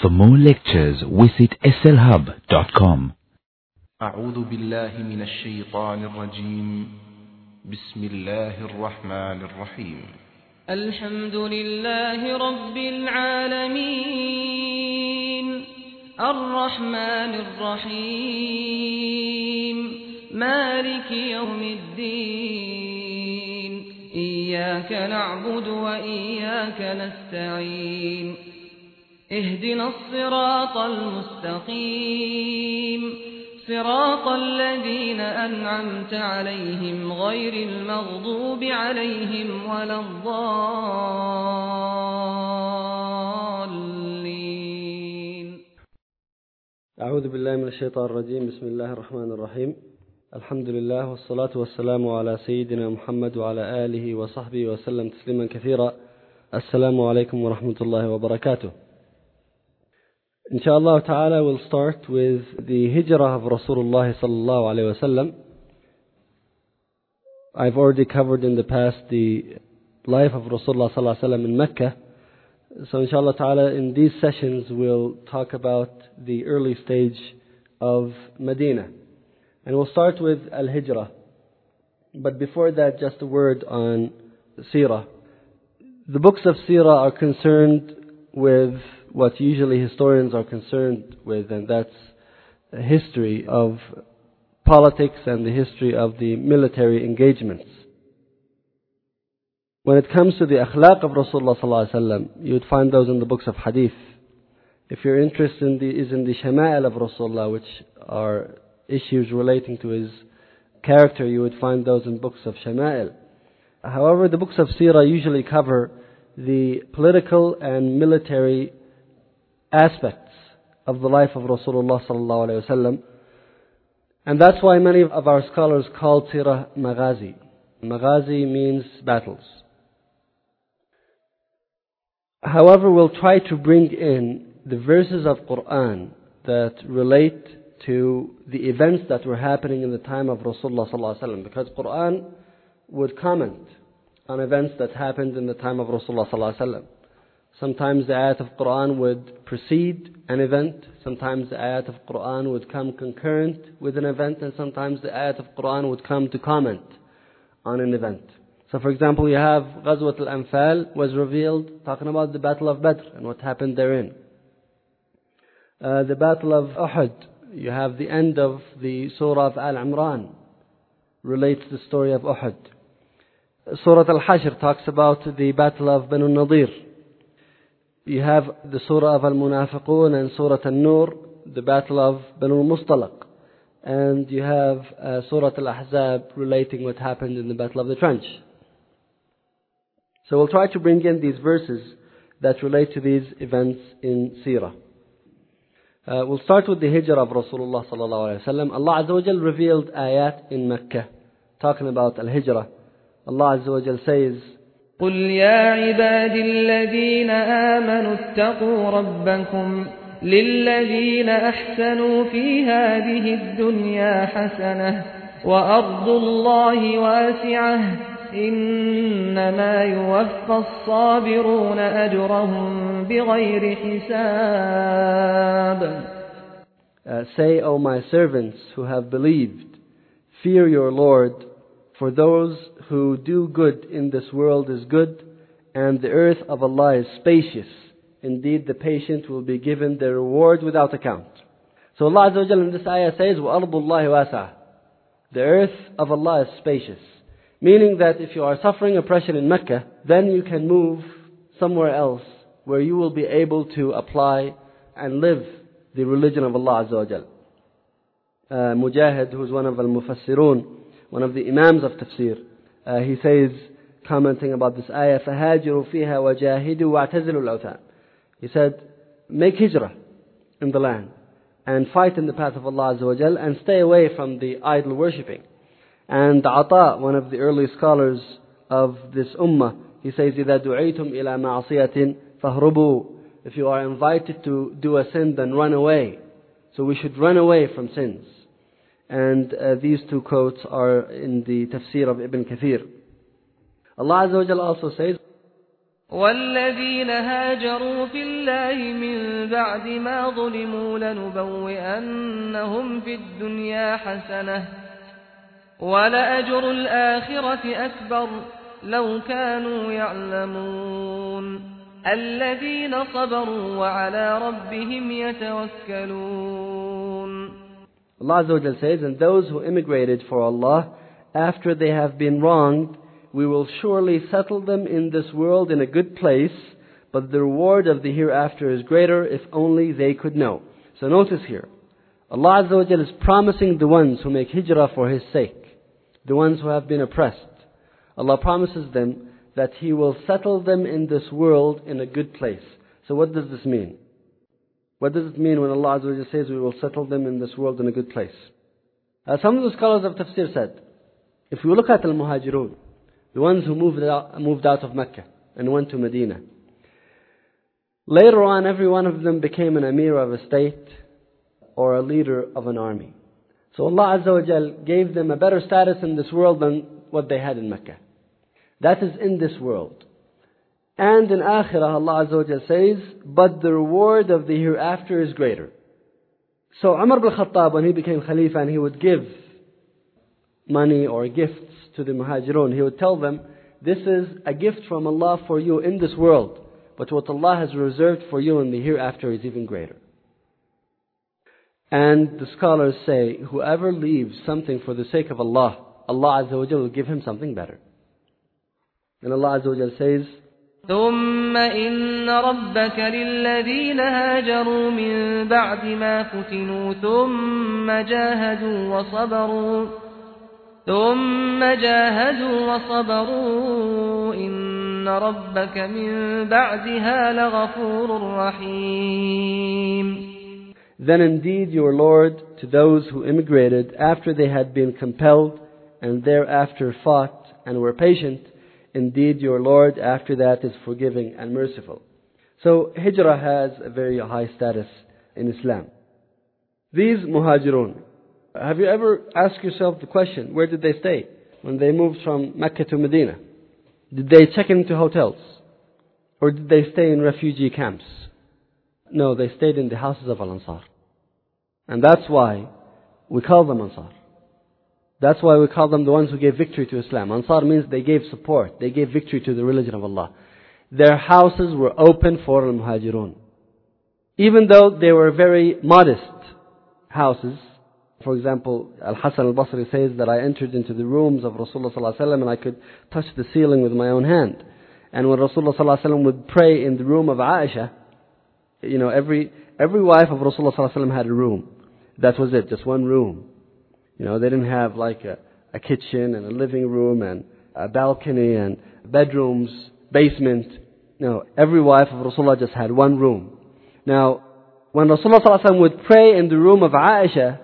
For more lectures, visit slhub.com. أعوذ بالله من الشيطان الرجيم. بسم الله الرحمن الرحيم. الحمد لله رب العالمين الرحمن الرحيم مالك يوم الدين إياك نعبد وإياك نستعين اهدنا الصراط المستقيم صراط الذين أنعمت عليهم غير المغضوب عليهم ولا الضالين. أعوذ بالله من الشيطان الرجيم. بسم الله الرحمن الرحيم. الحمد لله والصلاة والسلام على سيدنا محمد وعلى آله وصحبه وسلم تسليما كثيرا. السلام عليكم ورحمة الله وبركاته. Inshallah ta'ala, we'll start with the hijrah of Rasulullah sallallahu alayhi wa sallam. I've already covered in the past the life of Rasulullah sallallahu alayhi wa sallam in Mecca. So inshallah ta'ala, in these sessions we'll talk about the early stage of Medina. And we'll start with Al-Hijrah. But before that, just a word on Seerah. The books of Seerah are concerned with what usually historians are concerned with, and that's the history of politics and the history of the military engagements. When it comes to the akhlaq of Rasulullah sallallahu alaihi wasallam, you'd find those in the books of hadith. If your interest is in the shama'il of Rasulullah, which are issues relating to his character, you would find those in books of shama'il. However, the books of seerah usually cover the political and military aspects of the life of Rasulullah sallallahu alaihi wasallam, and that's why many of our scholars call seerah maghazi. Maghazi means battles. However, we'll try to bring in the verses of Quran that relate to the events that were happening in the time of Rasulullah sallallahu alaihi wasallam, because Quran would comment on events that happened in the time of Rasulullah sallallahu alaihi wasallam. Sometimes the ayat of Quran would precede an event, sometimes the ayat of Quran would come concurrent with an event, and sometimes the ayat of Quran would come to comment on an event. So for example, you have Ghazwat al-Anfal was revealed talking about the Battle of Badr and what happened therein. The Battle of Uhud, you have the end of the Surah of Al-Imran, relates the story of Uhud. Surah Al-Hashr talks about the Battle of Banu Nadir. You have the Surah of Al-Munafiqun and Surah Al-Nur, the Battle of Banu Mustalaq. And you have Surah Al-Ahzab relating what happened in the Battle of the Trench. So we'll try to bring in these verses that relate to these events in Seerah. We'll start with the hijrah of Rasulullah sallallahu alayhi wa sallam. Allah Azza wa Jal revealed ayat in Mecca talking about Al-Hijrah. Allah Azza wa Jal says, قل يا عبادي الذين آمنوا اتقوا ربكم للذين أحسنوا في هذه الدنيا حسنة وأرض الله واسعة إنما يوفى الصابرون أجرهم بغير حساب. Say, O my servants who have believed, fear your Lord, for those who do good in this world is good, and the earth of Allah is spacious. Indeed, the patient will be given their reward without account. So Allah Azza wa Jalla in this ayah says, وَأَرْضُ اللَّهِ وَاسَعَةٌ. The earth of Allah is spacious. Meaning that if you are suffering oppression in Mecca, then you can move somewhere else where you will be able to apply and live the religion of Allah Azza wa Jalla. Mujahid, who is one of al-Mufassirun, one of the Imams of Tafsir, he says, commenting about this ayah, فَهَاجِرُوا فِيهَا وَجَاهِدُوا وَاعْتَزِلُوا الْأَوْثَانِ. He said, make hijrah in the land and fight in the path of Allah Azza wa Jal and stay away from the idol worshipping. And Ata, one of the early scholars of this ummah, he says, إِذَا دُعِيتُمْ إِلَى مَعْصِيَةٍ فَهْرُبُوا. If you are invited to do a sin, then run away. So we should run away from sins. And these two quotes are in the tafsir of Ibn Kathir. Allah Azza wa Jalla also says, والذين هاجروا في الله من بعد ما ظلموا لنبوئنهم في الدنيا حسنة ولأجر الآخرة أكبر لو كانوا يعلمون الذين صبروا وعلى ربهم يتوكلون. Allah Azza wa Jal says, and those who immigrated for Allah after they have been wronged, we will surely settle them in this world in a good place, but the reward of the hereafter is greater if only they could know. So notice here, Allah Azza wa Jal is promising the ones who make hijrah for His sake, the ones who have been oppressed. Allah promises them that He will settle them in this world in a good place. So what does this mean? What does it mean when Allah Azza wa Jal says we will settle them in this world in a good place? Some of the scholars of tafsir said, if we look at al-Muhajirun, the ones who moved out of Mecca and went to Medina, later on every one of them became an emir of a state or a leader of an army. So Allah Azza wa Jal gave them a better status in this world than what they had in Mecca. That is in this world. And in Akhirah, Allah Azza wa Jal says, but the reward of the hereafter is greater. So Umar ibn Khattab, when he became Khalifa and he would give money or gifts to the Muhajirun, he would tell them, this is a gift from Allah for you in this world, but what Allah has reserved for you in the hereafter is even greater. And the scholars say, whoever leaves something for the sake of Allah, Allah Azza wa Jal will give him something better. And Allah Azza wa Jal says, ثم إن ربك للذين هاجروا من بعد ما فتنوا ثم جاهدوا وصبروا إن ربك من بعدها لغفور رحيم. Then indeed your Lord to those who immigrated after they had been compelled and thereafter fought and were patient, indeed your Lord after that is forgiving and merciful. So hijrah has a very high status in Islam. These muhajirun, have you ever asked yourself the question, where did they stay when they moved from Mecca to Medina? Did they check into hotels? Or did they stay in refugee camps? No, they stayed in the houses of Al-Ansar. And that's why we call them Ansar. That's why we call them the ones who gave victory to Islam. Ansar means they gave support. They gave victory to the religion of Allah. Their houses were open for al-Muhajirun. Even though they were very modest houses. For example, Al-Hasan al-Basri says that I entered into the rooms of Rasulullah sallallahu alaihi wasallam and I could touch the ceiling with my own hand. And when Rasulullah sallallahu alaihi wasallam would pray in the room of Aisha, every wife of Rasulullah sallallahu alaihi wasallam had a room. That was it, just one room. They didn't have like a kitchen and a living room and a balcony and bedrooms, basement. No, every wife of Rasulullah just had one room. Now, when Rasulullah sallallahu alaihi wasallam would pray in the room of Aisha,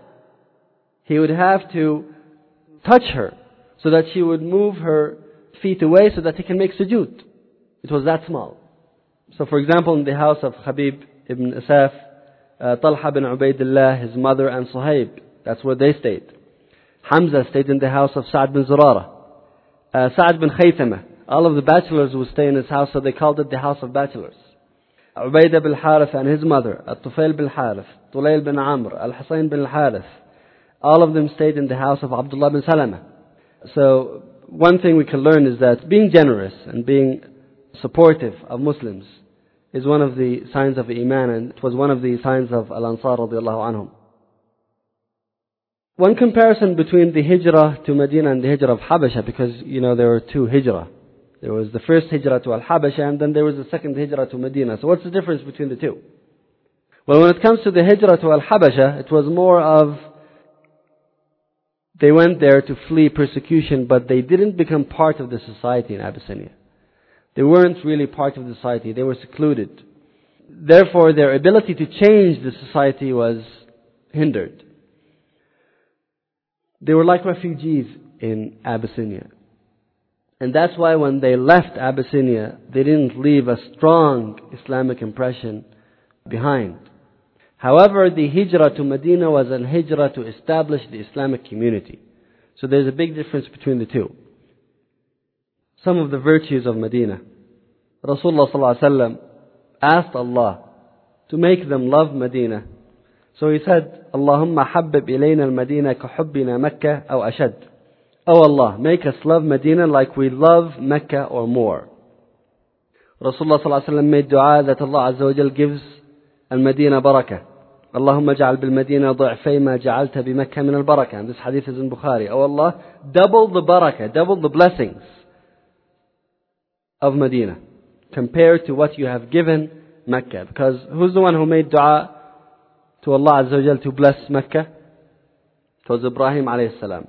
he would have to touch her so that she would move her feet away so that he can make sujood. It was that small. So for example, in the house of Habib ibn Asaf, Talha bin Ubaidillah, his mother and Suhaib, that's where they stayed. Hamza stayed in the house of Sa'd bin Zurara. Sa'd bin Khaythama, all of the bachelors would stay in his house, so they called it the house of bachelors. Ubaidah bin Harith and his mother, Al-Tufail bin Harith, Tulayl bin Amr, Al-Husayn bin Harith, all of them stayed in the house of Abdullah bin Salama. So one thing we can learn is that being generous and being supportive of Muslims is one of the signs of Iman, and it was one of the signs of Al-Ansar radiallahu anhum. One comparison between the hijrah to Medina and the hijrah of Habasha, because there were two hijrah. There was the first hijrah to Al-Habasha and then there was the second hijrah to Medina. So what's the difference between the two? Well, when it comes to the hijrah to Al-Habasha, it was more of they went there to flee persecution, but they didn't become part of the society in Abyssinia. They weren't really part of the society. They were secluded. Therefore, their ability to change the society was hindered. They were like refugees in Abyssinia. And that's why when they left Abyssinia, they didn't leave a strong Islamic impression behind. However, the hijrah to Medina was a hijrah to establish the Islamic community. So there's a big difference between the two. Some of the virtues of Medina. Rasulullah sallallahu alaihi wasallam asked Allah to make them love Medina. So he said, Allahumma habbib ilayna al-Madina ka hubbina Makkah aw ashad. Oh Allah, make us love Medina like we love Mecca or more. Rasulullah sallallahu alaihi wasallam made dua that Allah Azza wa Jal gives al-Madina barakah. Allahumma ja'al bil-Madina ضعفي ما جعلت بمكة من البركة. And this hadith is in Bukhari. Oh Allah, double the barakah, double the blessings of Medina compared to what you have given Mecca. Because who's the one who made dua to Allah Azza wa Jal to bless Mecca? It was Ibrahim alayhi salam.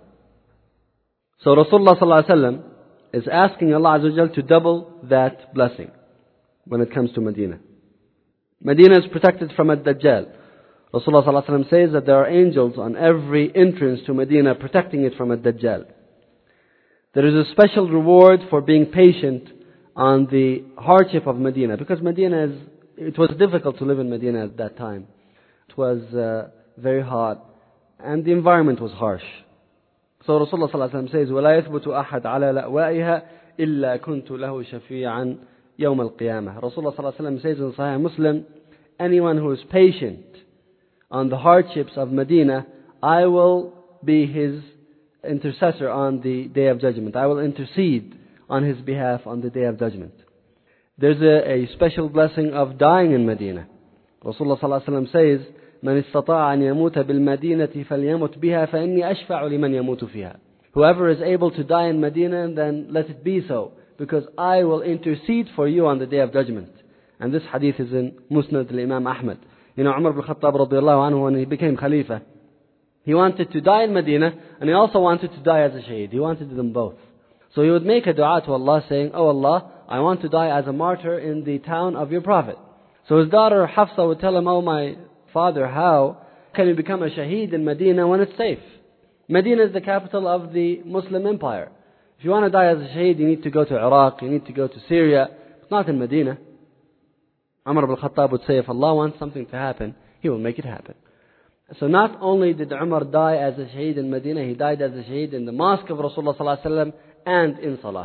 So Rasulullah sallallahu alaihi wasallam is asking Allah Azza wa Jal to double that blessing when it comes to Medina. Medina is protected from Ad-Dajjal. Rasulullah sallallahu alaihi wasallam says that there are angels on every entrance to Medina protecting it from Ad-Dajjal. There is a special reward for being patient on the hardship of Medina, because it was difficult to live in Medina at that time. It was very hot and the environment was harsh. So Rasulullah sallallahu alaihi wasallam says, وَلَا يَثْبُتُ أَحَدْ عَلَى لَأْوَائِهَا إِلَّا كُنْتُ لَهُ شَفِيعًا يَوْمَ الْقِيَامَةِ. Rasulullah sallallahu alaihi wasallam says in Sahih Muslim, anyone who is patient on the hardships of Medina, I will be his intercessor on the Day of Judgment. I will intercede on his behalf on the Day of Judgment. There's a special blessing of dying in Medina. Rasulullah sallallahu alaihi wasallam says, من استطاع أن يموت بالمدينة فليمت بها فإني أشفع لمن يموت فيها. Whoever is able to die in Medina, then let it be so, because I will intercede for you on the Day of Judgment. And this hadith is in Musnad al-Imam Ahmad. You know, Umar ibn Khattab radiallahu anhu, when he became Khalifa, he wanted to die in Medina and he also wanted to die as a shaheed. He wanted them both. So he would make a dua to Allah saying, oh Allah, I want to die as a martyr in the town of your Prophet. So his daughter Hafsa would tell him, oh my father, how can you become a shaheed in Medina when it's safe? Medina is the capital of the Muslim empire. If you want to die as a shaheed, you need to go to Iraq, you need to go to Syria, but not in Medina. Umar ibn Khattab would say, if Allah wants something to happen, He will make it happen. So not only did Umar die as a shaheed in Medina, he died as a shaheed in the mosque of Rasulullah sallallahu alaihi wasallam and in Salah.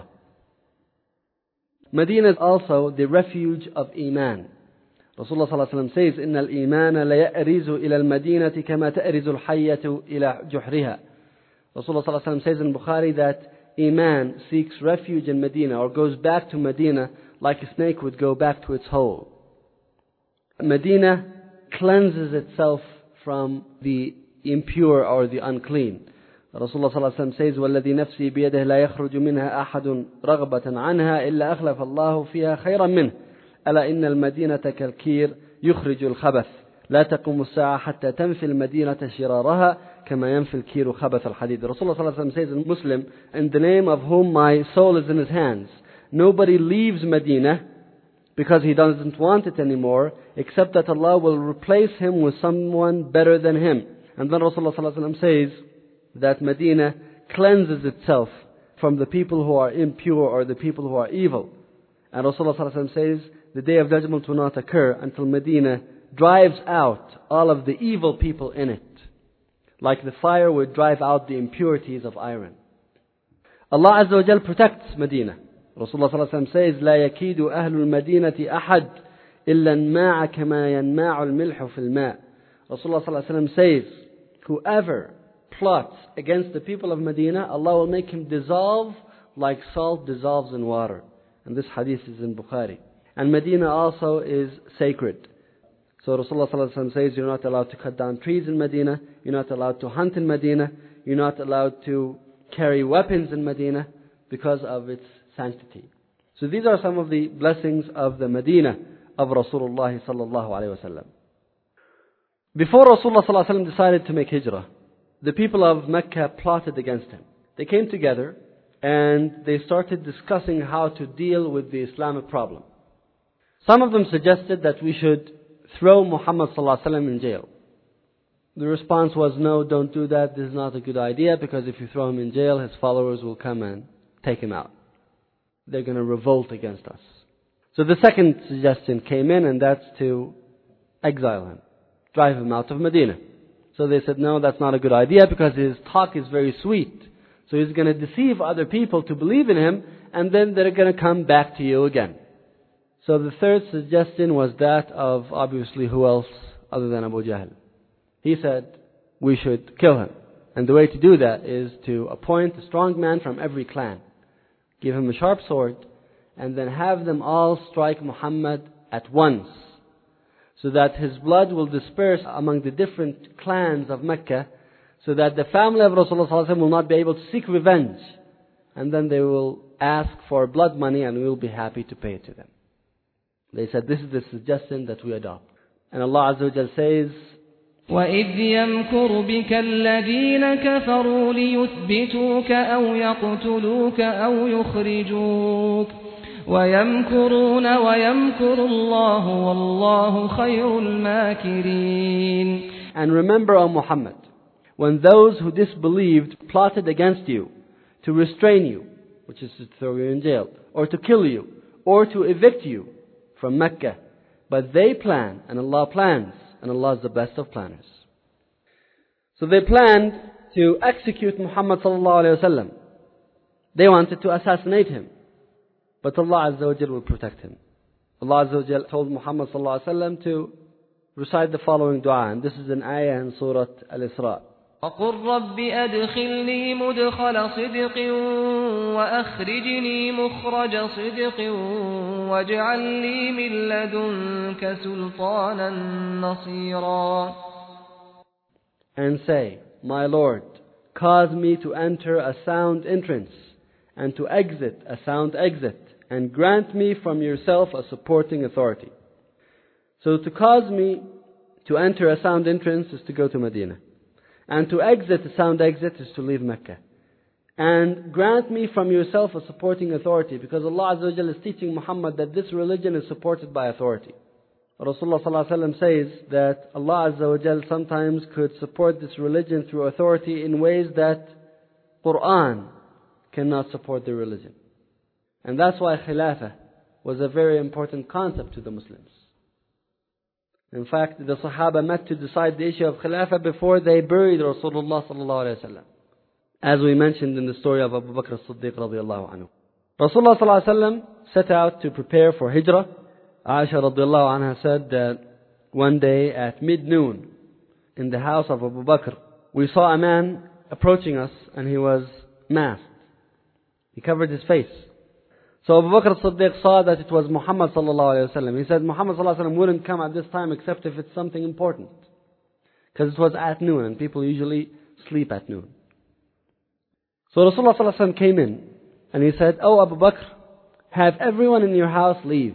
Medina is also the refuge of Iman. Rasulullah sallallahu alaihi wasallam says, إِنَّ الْإِيمَانَ لَيَأْرِزُ إِلَى الْمَدِينَةِ كَمَا تَأْرِزُ الْحَيَّةُ إِلَى جُحْرِهَا. Rasulullah sallallahu alaihi wasallam says in Bukhari that Iman seeks refuge in Medina, or goes back to Medina like a snake would go back to its hole. Medina cleanses itself from the impure or the unclean. Rasulullah sallallahu alaihi wasallam says, وَالَّذِي نَفْسِي بِيَدِهِ لَا يَخْرُجُ مِنْهَا أَحَدٌ رَغْبَةً عَنْهَا إِلَّا أَخْلَفَ اللَّهُ فِيهَا خَيْرًا مِنْهُ أَلَا إِنَّ الْمَدِينَةَ كَالْكِيرِ يُخْرِجُ الْخَبَثَ لا تقوم الساعة حتى تنفي المدينة شرارها كما ينفي الكير خبث الحديد. Rasulullah sallallahu alaihi wasallam says in Muslim, in the name of whom my soul is in his hands, nobody leaves Medina because he doesn't want it anymore, except that Allah will replace him with someone better than him. And then Rasulullah sallallahu alaihi wasallam says that Medina cleanses itself from the people who are impure or the people who are evil. And Rasulullah sallallahu alaihi wasallam says the Day of Judgment will not occur until Medina drives out all of the evil people in it, like the fire would drive out the impurities of iron. Allah Azza wa Jal protects Medina. Rasulullah sallallahu alaihi wasallam says, لا يكيد أهل المدينة أحد إلا النماع كما ينماع الملح في الماء. Rasulullah sallallahu alaihi wasallam says, whoever plots against the people of Medina, Allah will make him dissolve like salt dissolves in water. And this hadith is in Bukhari. And Medina also is sacred. So Rasulullah sallallahu alaihi wasallam says, you're not allowed to cut down trees in Medina, you're not allowed to hunt in Medina, you're not allowed to carry weapons in Medina because of its sanctity. So these are some of the blessings of the Medina of Rasulullah sallallahu alaihi wasallam. Before Rasulullah sallallahu alaihi wasallam decided to make hijrah, the people of Mecca plotted against him. They came together and they started discussing how to deal with the Islamic problem. Some of them suggested that we should throw Muhammad sallallahu alaihi wasallam in jail. The response was, no, don't do that. This is not a good idea, because if you throw him in jail, his followers will come and take him out. They're going to revolt against us. So the second suggestion came in, and that's to exile him, drive him out of Medina. So they said, no, that's not a good idea, because his talk is very sweet. So he's going to deceive other people to believe in him, and then they're going to come back to you again. So the third suggestion was that of, obviously, who else other than Abu Jahl. He said, we should kill him. And the way to do that is to appoint a strong man from every clan, give him a sharp sword, and then have them all strike Muhammad at once, so that his blood will disperse among the different clans of Mecca, so that the family of Rasulullah ﷺ will not be able to seek revenge. And then they will ask for blood money and we will be happy to pay it to them. They said, this is the suggestion that we adopt. And Allah Azza wa Jal says, وَإِذْ يَمْكُرُ بِكَ الَّذِينَ كَفَرُوا لِيُثْبِتُوكَ أَوْ يَقْتُلُوكَ أَوْ يُخْرِجُوكَ وَيَمْكُرُونَ وَيَمْكُرُ اللَّهُ وَاللَّهُ خَيْرُ الْمَاكِرِينَ. And remember, O Muhammad, when those who disbelieved plotted against you to restrain you, which is to throw you in jail, or to kill you, or to evict you from Mecca, but they plan, and Allah plans, and Allah is the best of planners. So they planned to execute Muhammad sallallahu alaihi wasallam. They wanted to assassinate him, but Allah Azza wa Jal will protect him. Allah Azza wa Jal told Muhammad sallallahu alaihi wasallam to recite the following dua, and this is an ayah in Surah Al-Isra. وَقُلْ رَبِّ أَدْخِلْنِي مُدْخَلَ صِدْقٍ وَأَخْرِجْنِي مُخْرَجَ صِدْقٍ وَاجْعَلْ لِي مِن لَّدُنكَ سُلْطَانًا نَصِيرًا. And say, my Lord, cause me to enter a sound entrance and to exit a sound exit, and grant me from yourself a supporting authority. So to cause me to enter a sound entrance is to go to Medina. And to exit a sound exit is to leave Mecca. And grant me from yourself a supporting authority, because Allah Azza wa Jalla is teaching Muhammad that this religion is supported by authority. Rasulullah Sallallahu Alaihi Wasallam says that Allah Azza wa Jalla sometimes could support this religion through authority in ways that Quran cannot support the religion. And that's why Khilafah was a very important concept to the Muslims. In fact, the Sahaba met to decide the issue of Khilafah before they buried Rasulullah Sallallahu Alaihi Wasallam, as we mentioned in the story of Abu Bakr as-Siddiq radiallahu anhu. Rasulullah Sallallahu Alaihi Wasallam set out to prepare for Hijrah. Aisha radiallahu anha said that one day at mid-noon in the house of Abu Bakr, we saw a man approaching us and he was masked. He covered his face. So Abu Bakr as-Siddiq saw that it was Muhammad sallallahu alayhi wa sallam. He said Muhammad sallallahu alayhi wa sallam wouldn't come at this time except if it's something important. Because it was at noon and people usually sleep at noon. So Rasulullah sallallahu alayhi wa sallam came in and he said, "Oh Abu Bakr, have everyone in your house leave."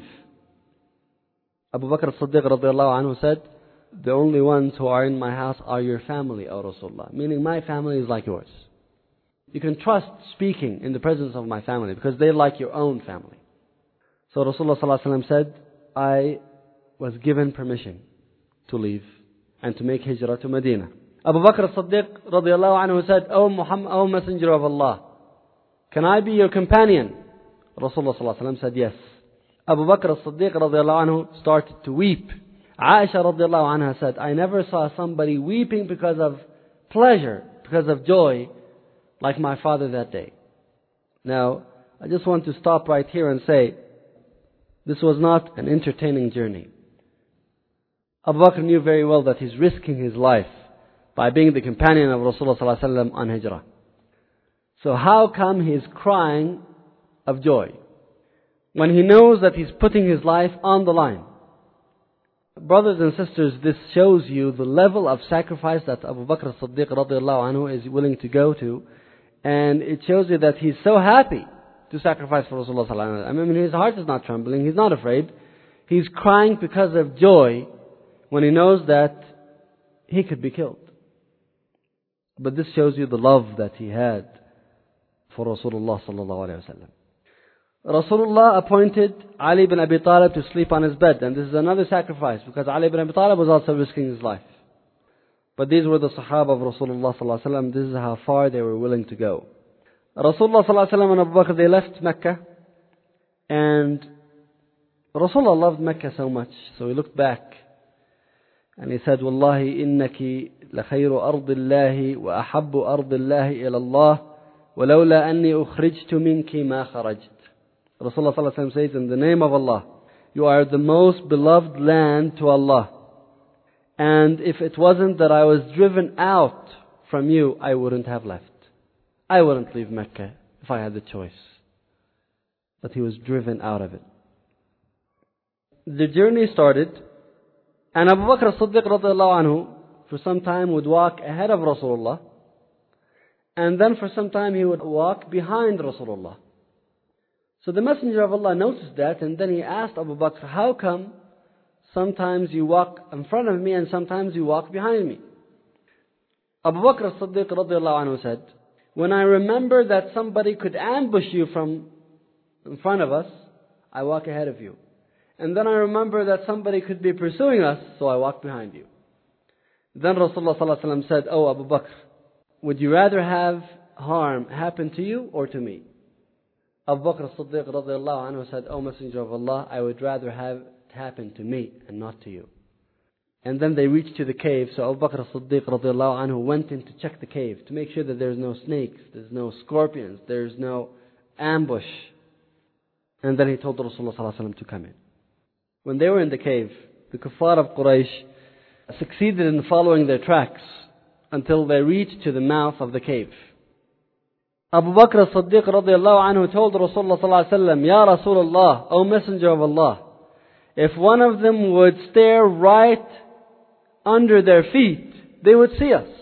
Abu Bakr as-Siddiq radiallahu anhu said, "The only ones who are in my house are your family, O Rasulullah." Meaning my family is like yours. You can trust speaking in the presence of my family because they're like your own family. So Rasulullah sallallahu alaihi wasallam said, I was given permission to leave and to make hijrah to Medina. Abu Bakr as-Siddiq radiallahu anhu said, "O Muhammad, O Messenger of Allah, can I be your companion?" Rasulullah sallallahu alaihi wasallam said, "Yes." Abu Bakr as-Siddiq radiallahu anhu started to weep. Aisha radiallahu anha said, "I never saw somebody weeping because of pleasure, because of joy, like my father that day." Now, I just want to stop right here and say, this was not an entertaining journey. Abu Bakr knew very well that he's risking his life by being the companion of Rasulullah sallallahu alaihi wasallam on hijrah. So how come he's crying of joy when he knows that he's putting his life on the line? Brothers and sisters, this shows you the level of sacrifice that Abu Bakr as-Siddiq radiallahu anhu is willing to go to. And it shows you that he's so happy to sacrifice for Rasulullah sallallahu alaihi wasallam. I mean, his heart is not trembling, he's not afraid. He's crying because of joy when he knows that he could be killed. But this shows you the love that he had for Rasulullah sallallahu alaihi wasallam. Rasulullah appointed Ali ibn Abi Talib to sleep on his bed, and this is another sacrifice because Ali ibn Abi Talib was also risking his life. But these were the Sahaba of Rasulullah sallallahu alaihi wasallam. This is how far they were willing to go. Rasulullah sallallahu alaihi wasallam and Abu Bakr, they left Mecca, and Rasulullah loved Mecca so much, so he looked back and he said, "Wallahi innaki lakhayru ardillahi wa ahabbu ardillahi ila Allah, walawla anni ukhrijtu minki ma kharajt." Rasulullah sallallahu alaihi wasallam says, "In the name of Allah, You are the most beloved land to Allah. And if it wasn't that I was driven out from you, I wouldn't have left. I wouldn't leave Mecca if I had the choice. But he was driven out of it. The journey started, and Abu Bakr as-Siddiq radiallahu anhu for some time would walk ahead of Rasulullah, and then for some time he would walk behind Rasulullah. So the Messenger of Allah noticed that, and then he asked Abu Bakr, how come sometimes you walk in front of me and sometimes you walk behind me? Abu Bakr as-Siddiq radiallahu anhu said, when I remember that somebody could ambush you from in front of us, I walk ahead of you. And then I remember that somebody could be pursuing us, so I walk behind you. Then Rasulullah sallallahu alaihi wasallam said, oh Abu Bakr, would you rather have harm happen to you or to me? Abu Bakr as-Siddiq radiallahu anhu said, oh Messenger of Allah, I would rather have it happen to me and not to you. And then they reached to the cave, so Abu Bakr as-Siddiq radiallahu anhu went in to check the cave, to make sure that there's no snakes, there's no scorpions, there's no ambush. And then he told Rasulullah sallallahu alaihi wasallam to come in. When they were in the cave, the kuffar of Quraysh succeeded in following their tracks until they reached to the mouth of the cave. Abu Bakr as-Siddiq radiallahu anhu told Rasulullah sallallahu alaihi wasallam, Ya Rasulullah, O Messenger of Allah, if one of them would stare right under their feet, they would see us.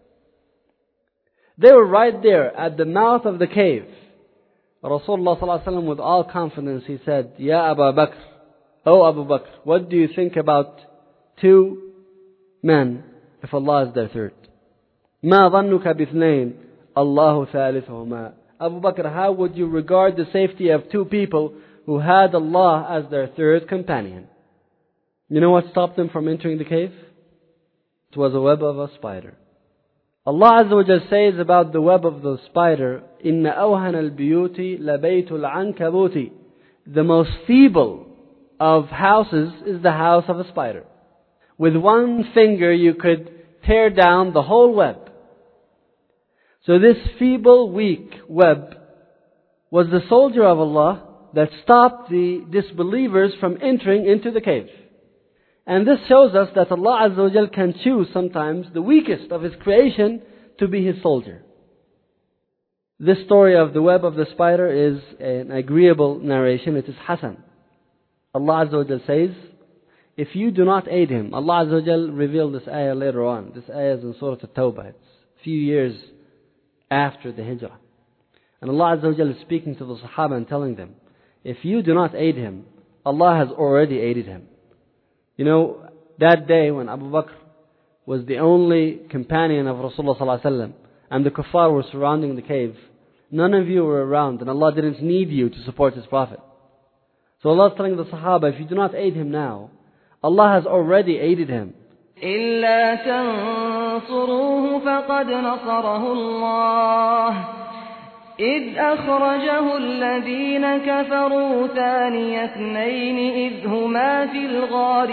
They were right there at the mouth of the cave. Rasulullah sallallahu alaihi wasallam, with all confidence, he said, Ya Abu Bakr, O Abu Bakr, what do you think about two men if Allah is their third? ما ظنك باثنين الله ثالثهما. Abu Bakr, how would you regard the safety of two people who had Allah as their third companion? You know what stopped them from entering the cave? It was a web of a spider. Allah Azza wa Jalla says about the web of the spider, إِنَّ أَوْهَنَ الْبِيُوتِ لَبَيْتُ الْعَنْكَبُوتِ. The most feeble of houses is the house of a spider. With one finger you could tear down the whole web. So this feeble, weak web was the soldier of Allah that stopped the disbelievers from entering into the cave. And this shows us that Allah Azza wa Jal can choose sometimes the weakest of His creation to be His soldier. This story of the web of the spider is an agreeable narration. It is Hasan. Allah Azza wa Jal says, if you do not aid him, Allah Azza wa Jal revealed this ayah later on. This ayah is in Surah At-Tawbah. It's a few years after the Hijrah. And Allah Azza wa Jal is speaking to the Sahaba and telling them, if you do not aid him, Allah has already aided him. You know, that day when Abu Bakr was the only companion of Rasulullah sallallahu alaihi wasallam, and the kuffar were surrounding the cave, none of you were around, and Allah didn't need you to support His Prophet. So Allah is telling the Sahaba, if you do not aid him now, Allah has already aided him. إِلَّا تَنصُرُوهُ فَقَدْ نَصَرَهُ اللَّهُ إذ أخرجه الذين كفروا ثاني اثنين إذ هما في الغار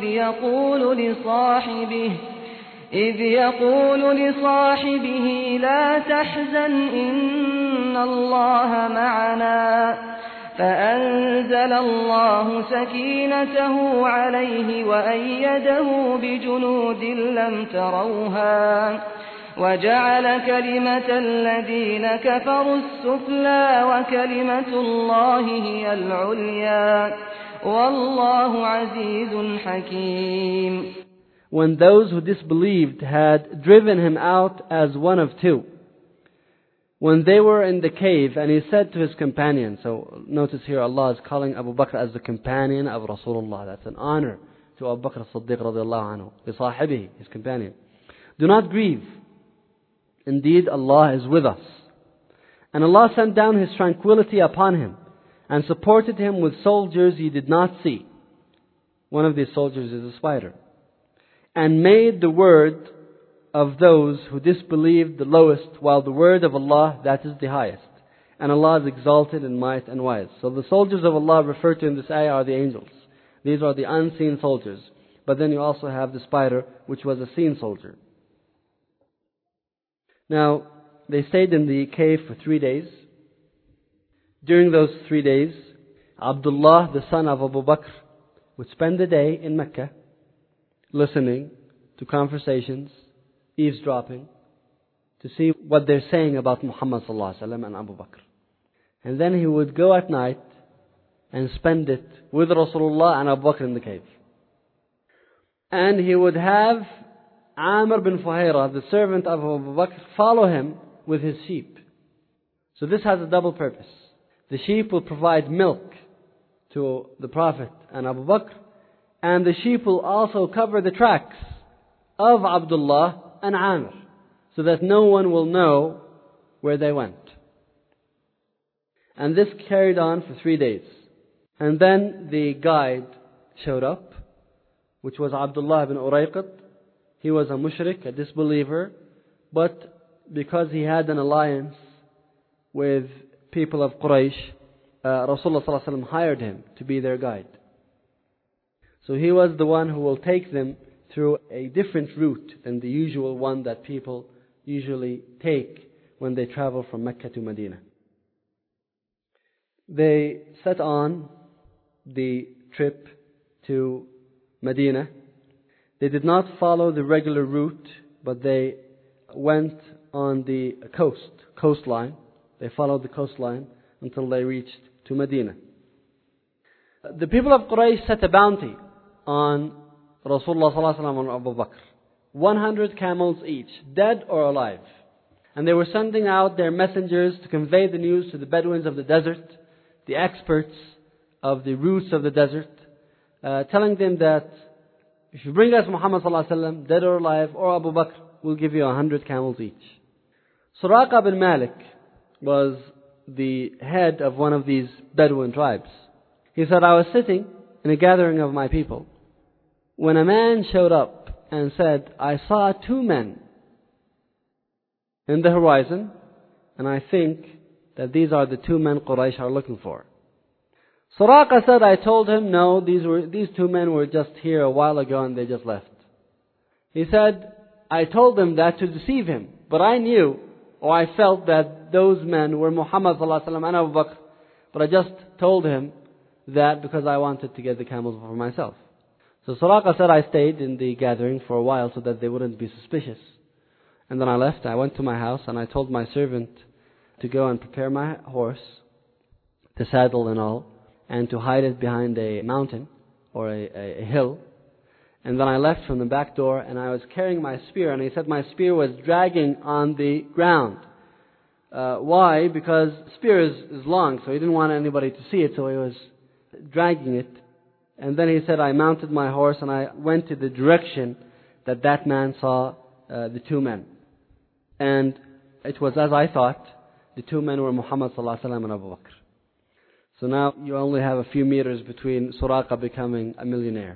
إذ يقول لصاحبه لا تحزن إن الله معنا فأنزل الله سكينته عليه وأيده بجنود لم تروها وجعل كلمة الذين كفروا السفلى وكلمة الله هي العليا والله عزيز حكيم. When those who disbelieved had driven him out as one of two, when they were in the cave, and he said to his companion, so notice here Allah is calling Abu Bakr as the companion of Rasulullah. That's an honor to Abu Bakr as-Siddiq radiallahu anhu, بصاحبه, his companion. Do not grieve. Indeed, Allah is with us. And Allah sent down His tranquility upon him and supported him with soldiers he did not see. One of these soldiers is a spider. And made the word of those who disbelieved the lowest, while the word of Allah, that is the highest. And Allah is exalted in might and wise. So the soldiers of Allah referred to in this ayah are the angels. These are the unseen soldiers. But then you also have the spider, which was a seen soldier. Now, they stayed in the cave for 3 days. During those 3 days, Abdullah, the son of Abu Bakr, would spend the day in Mecca, listening to conversations, eavesdropping, to see what they're saying about Muhammad sallallahu alaihi wasallam and Abu Bakr. And then he would go at night and spend it with Rasulullah and Abu Bakr in the cave. And he would have Amr bin Fuhaira, the servant of Abu Bakr, follow him with his sheep. So this has a double purpose. The sheep will provide milk to the Prophet and Abu Bakr, and the sheep will also cover the tracks of Abdullah and Amr, so that no one will know where they went. And this carried on for 3 days. And then the guide showed up, which was Abdullah ibn Urayqat. He was a mushrik, a disbeliever, but because he had an alliance with people of Quraysh, Rasulullah ﷺ hired him to be their guide. So he was the one who will take them through a different route than the usual one that people usually take when they travel from Mecca to Medina. They set on the trip to Medina. They did not follow the regular route, but they went on the coastline. They followed the coastline until they reached to Medina. The people of Quraysh set a bounty on Rasulullah ﷺ and Abu Bakr. 100 camels each, dead or alive. And they were sending out their messengers to convey the news to the Bedouins of the desert, the experts of the routes of the desert, telling them that if you bring us Muhammad ﷺ, dead or alive, or Abu Bakr, we'll give you 100 camels each. Suraqa bin Malik was the head of one of these Bedouin tribes. He said, I was sitting in a gathering of my people when a man showed up and said, I saw 2 men in the horizon, and I think that these are the 2 men Quraysh are looking for. Suraqa said, I told him, no, these 2 men were just here a while ago and they just left. He said, I told him that to deceive him, but I knew, or I felt that those men were Muhammad ﷺ and Abu Bakr, but I just told him that because I wanted to get the camels for myself. So Suraqa said, I stayed in the gathering for a while so that they wouldn't be suspicious. And then I left, I went to my house and I told my servant to go and prepare my horse, the saddle and all, and to hide it behind a mountain or a hill. And then I left from the back door and I was carrying my spear, and he said my spear was dragging on the ground. Why? Because spear is long, so he didn't want anybody to see it, so he was dragging it. And then he said, I mounted my horse and I went to the direction that man saw the 2 men. And it was as I thought, the 2 men were Muhammad ﷺ and Abu Bakr. So now you only have a few meters between Suraqa becoming a millionaire.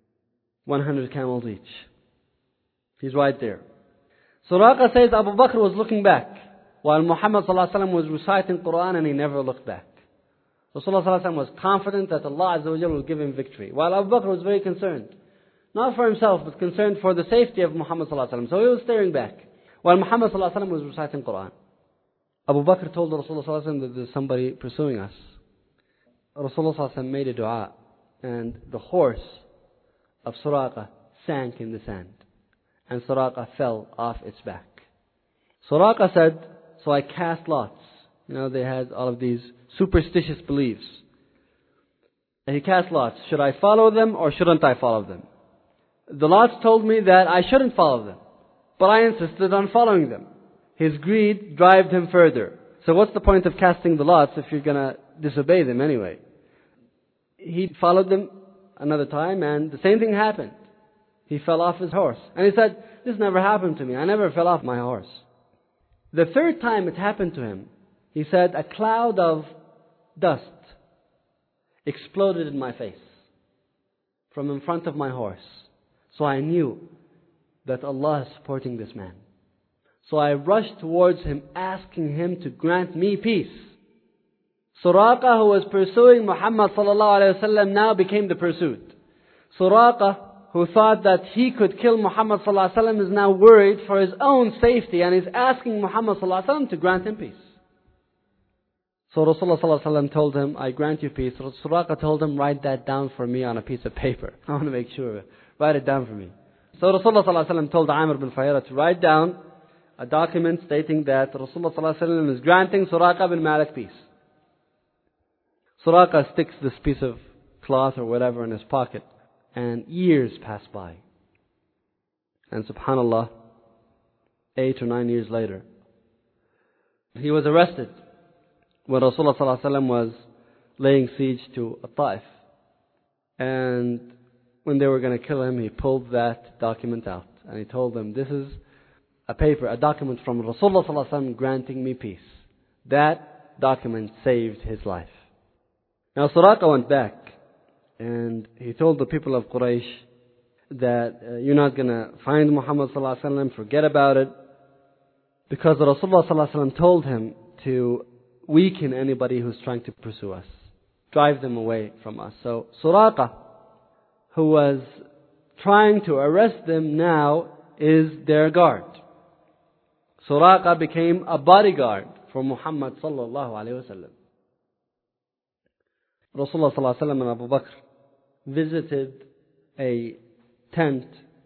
100 camels each. He's right there. Suraqa says Abu Bakr was looking back while Muhammad ﷺ was reciting Quran, and he never looked back. Rasulullah ﷺ was confident that Allah Azza wa Jalla will give him victory, while Abu Bakr was very concerned. Not for himself, but concerned for the safety of Muhammad ﷺ. So he was staring back while Muhammad ﷺ was reciting Quran. Abu Bakr told Rasulullah ﷺ that there's somebody pursuing us. Rasulullah ﷺ made a dua, and the horse of Suraqa sank in the sand, and Suraqa fell off its back. Suraqa said, so I cast lots. You know, they had all of these superstitious beliefs. And he cast lots. Should I follow them or shouldn't I follow them? The lots told me that I shouldn't follow them, but I insisted on following them. His greed drove him further. So what's the point of casting the lots if you're going to disobey them anyway? He followed them another time, and the same thing happened. He fell off his horse. And he said, this never happened to me. I never fell off my horse. The 3rd time it happened to him, he said, a cloud of dust exploded in my face from in front of my horse. So I knew that Allah is supporting this man. So I rushed towards him, asking him to grant me peace. Suraqa, who was pursuing Muhammad ﷺ, now became the pursued. Suraqa, who thought that he could kill Muhammad ﷺ, is now worried for his own safety and is asking Muhammad ﷺ to grant him peace. So Rasulullah ﷺ told him, I grant you peace. Suraqa told him, write that down for me on a piece of paper. I want to make sure. Write it down for me. So Rasulullah ﷺ told Amr bin Fuhayrah to write down a document stating that Rasulullah ﷺ is granting Suraqa bin Malik peace. Suraqa sticks this piece of cloth or whatever in his pocket, and years pass by. And subhanallah, 8 or 9 years later, he was arrested when Rasulullah ﷺ was laying siege to Taif. And when they were going to kill him, he pulled that document out. And he told them, this is a paper, a document from Rasulullah ﷺ granting me peace. That document saved his life. Now Suraqa went back and he told the people of Quraysh that you're not going to find Muhammad ﷺ, forget about it. Because Rasulullah ﷺ told him to weaken anybody who's trying to pursue us. Drive them away from us. So Suraqa, who was trying to arrest them, now is their guard. Suraqa became a bodyguard for Muhammad sallallahu alayhi wa sallam. Rasulullah sallallahu alayhi wa sallam and Abu Bakr visited a tent.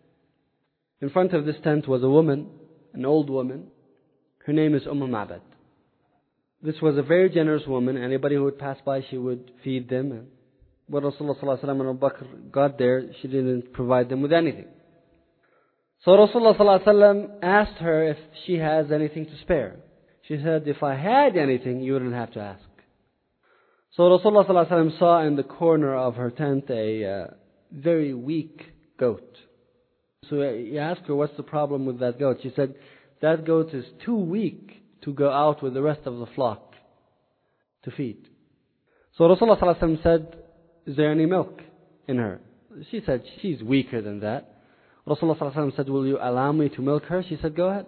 In front of this tent was a woman, an old woman. Her name is Ma'bad. This was a very generous woman. Anybody who would pass by, she would feed them. And when Rasulullah ﷺ and Abu Bakr got there, she didn't provide them with anything. So Rasulullah ﷺ asked her if she has anything to spare. She said, if I had anything, you wouldn't have to ask. So Rasulullah ﷺ saw in the corner of her tent a very weak goat. So he asked her, what's the problem with that goat? She said, that goat is too weak to go out with the rest of the flock to feed. So Rasulullah ﷺ said, is there any milk in her? She said, she's weaker than that. Rasulullah ﷺ said, will you allow me to milk her? She said, go ahead.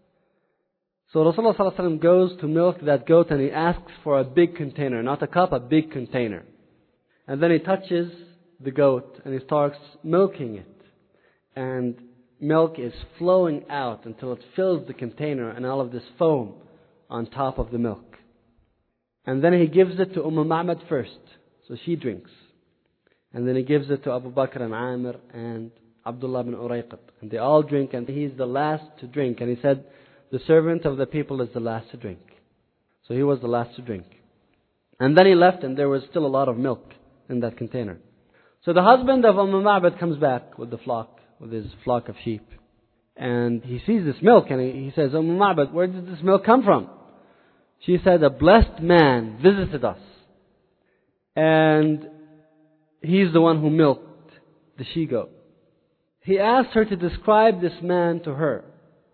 So Rasulullah ﷺ goes to milk that goat and he asks for a big container, not a cup, a big container. And then he touches the goat and he starts milking it. And milk is flowing out until it fills the container and all of this foam on top of the milk. And then he gives it to Ma'bad first, so she drinks. And then he gives it to Abu Bakr and Amir and Abdullah bin Urayqat. And they all drink and he's the last to drink. And he said, the servant of the people is the last to drink. So he was the last to drink. And then he left and there was still a lot of milk in that container. So the husband of Ma'bad comes back with the flock, with his flock of sheep. And he sees this milk and he says, Ma'bad, where did this milk come from? She said, a blessed man visited us. And he's the one who milked the she-goat. He asked her to describe this man to her.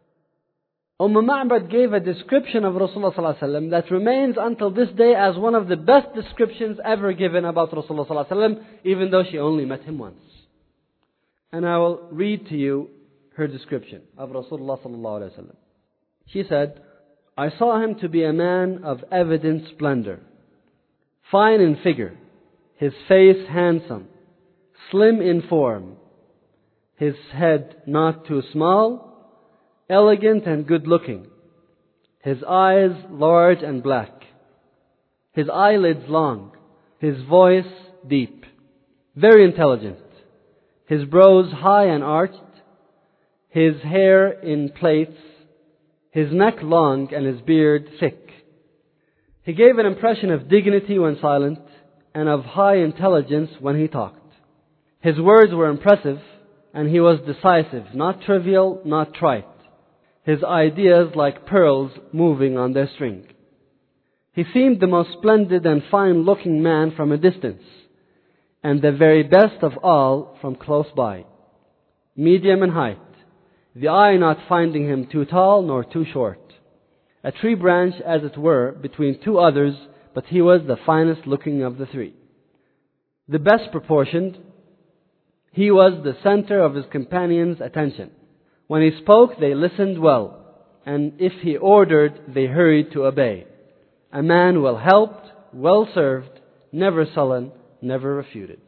Ma'bad gave a description of Rasulullah ﷺ that remains until this day as one of the best descriptions ever given about Rasulullah ﷺ, even though she only met him once. And I will read to you her description of Rasulullah ﷺ. She said, I saw him to be a man of evident splendor, fine in figure, his face handsome, slim in form, his head not too small, elegant and good looking, his eyes large and black, his eyelids long, his voice deep, very intelligent, his brows high and arched, his hair in plaits, his neck long and his beard thick. He gave an impression of dignity when silent and of high intelligence when he talked. His words were impressive and he was decisive, not trivial, not trite. His ideas like pearls moving on their string. He seemed the most splendid and fine-looking man from a distance, and the very best of all from close by. Medium in height, the eye not finding him too tall nor too short. A tree branch, as it were, between two others, but he was the finest looking of the three. The best proportioned, he was the center of his companions' attention. When he spoke, they listened well, and if he ordered, they hurried to obey. A man well helped, well served, never sullen, never refuted.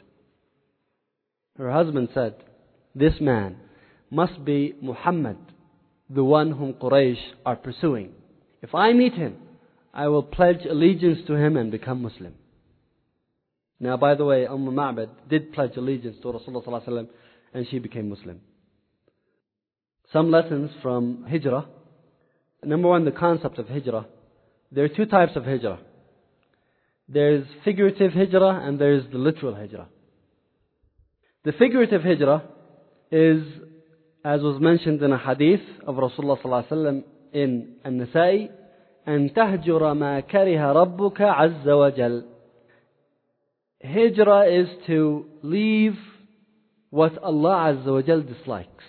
Her husband said, this man must be Muhammad, the one whom Quraysh are pursuing. If I meet him, I will pledge allegiance to him and become Muslim. Now, by the way, Ma'bad did pledge allegiance to Rasulullah sallallahu alaihi wasallam, and she became Muslim. Some lessons from Hijrah. Number one, the concept of Hijrah. There are two types of Hijrah. There's figurative Hijrah and there's the literal Hijrah. The figurative Hijrah is, as was mentioned in a hadith of Rasulullah sallallahu alaihi wasallam in An-Nasa'i, أن تهجر ما كره ربك عز وجل. Hijrah is to leave what Allah Azza wa Jal dislikes.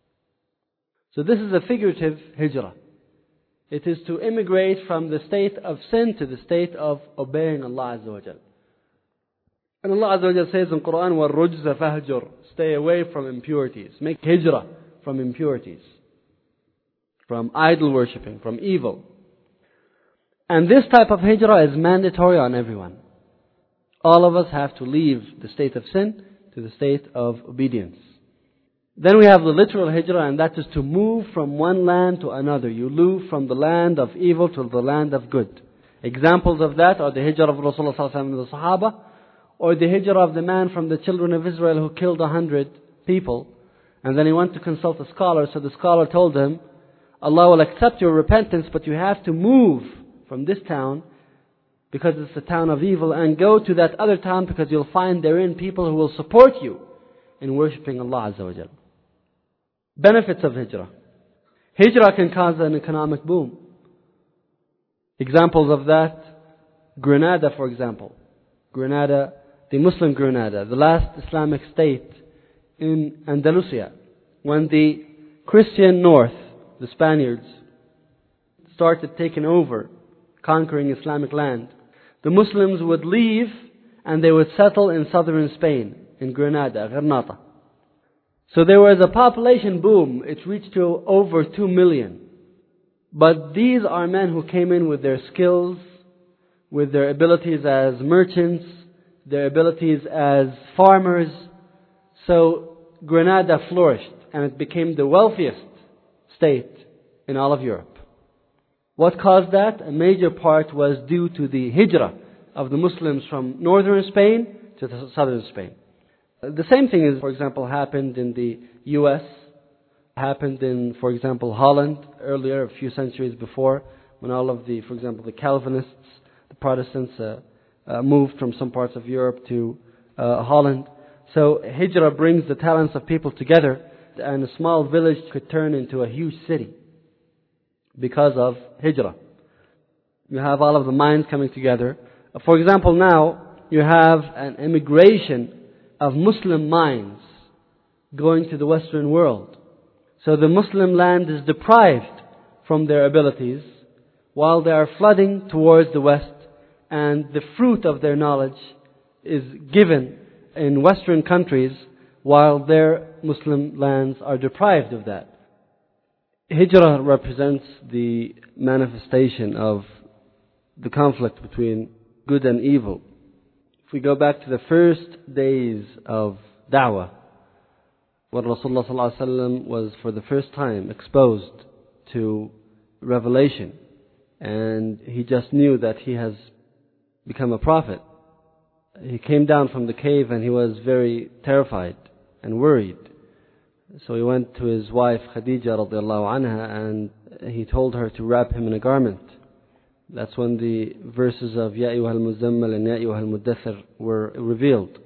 So this is a figurative hijrah. It is to immigrate from the state of sin to the state of obeying Allah Azza wa Jal. And Allah Azza wa Jal says in Quran, وَالرُّجْزَ فَهْجُرْ. Stay away from impurities. Make hijrah from impurities. From idol worshipping, from evil. And this type of hijrah is mandatory on everyone. All of us have to leave the state of sin to the state of obedience. Then we have the literal hijrah, and that is to move from one land to another. You move from the land of evil to the land of good. Examples of that are the hijrah of Rasulullah sallallahu alaihi wasallam and the Sahaba, or the hijrah of the man from the children of Israel who killed 100 people, and then he went to consult a scholar. So the scholar told him, Allah will accept your repentance, but you have to move from this town because it's a town of evil, and go to that other town because you'll find therein people who will support you in worshipping Allah Azza wa Jal. Benefits of hijrah. Hijrah can cause an economic boom. Examples of that, Grenada for example. Grenada, the Muslim Grenada, the last Islamic state in Andalusia. When the Christian North, the Spaniards, started taking over, conquering Islamic land, the Muslims would leave and they would settle in southern Spain, in Grenada, Granada. So there was a population boom. It reached to over 2 million. But these are men who came in with their skills, with their abilities as merchants, their abilities as farmers. So Grenada flourished and it became the wealthiest state in all of Europe. What caused that? A major part was due to the hijrah of the Muslims from northern Spain to southern Spain. The same thing is, for example, happened in the US, happened in, for example, Holland earlier, a few centuries before, when all of the, for example, the Calvinists, the Protestants moved from some parts of Europe to Holland. So hijrah brings the talents of people together, and a small village could turn into a huge city because of hijrah. You have all of the minds coming together. For example, now you have an immigration of Muslim minds going to the Western world. So the Muslim land is deprived from their abilities while they are flooding towards the West, and the fruit of their knowledge is given in Western countries while their Muslim lands are deprived of that. Hijrah represents the manifestation of the conflict between good and evil. If we go back to the first days of da'wah, when Rasulullah sallallahu alaihi wasallam was for the first time exposed to revelation, and he just knew that he has become a prophet. He came down from the cave and he was very terrified and worried. So he went to his wife Khadija radiallahu anha and he told her to wrap him in a garment. That's when the verses of Ya ayyuhal muzammal and Ya ayyuhal muddathir were revealed.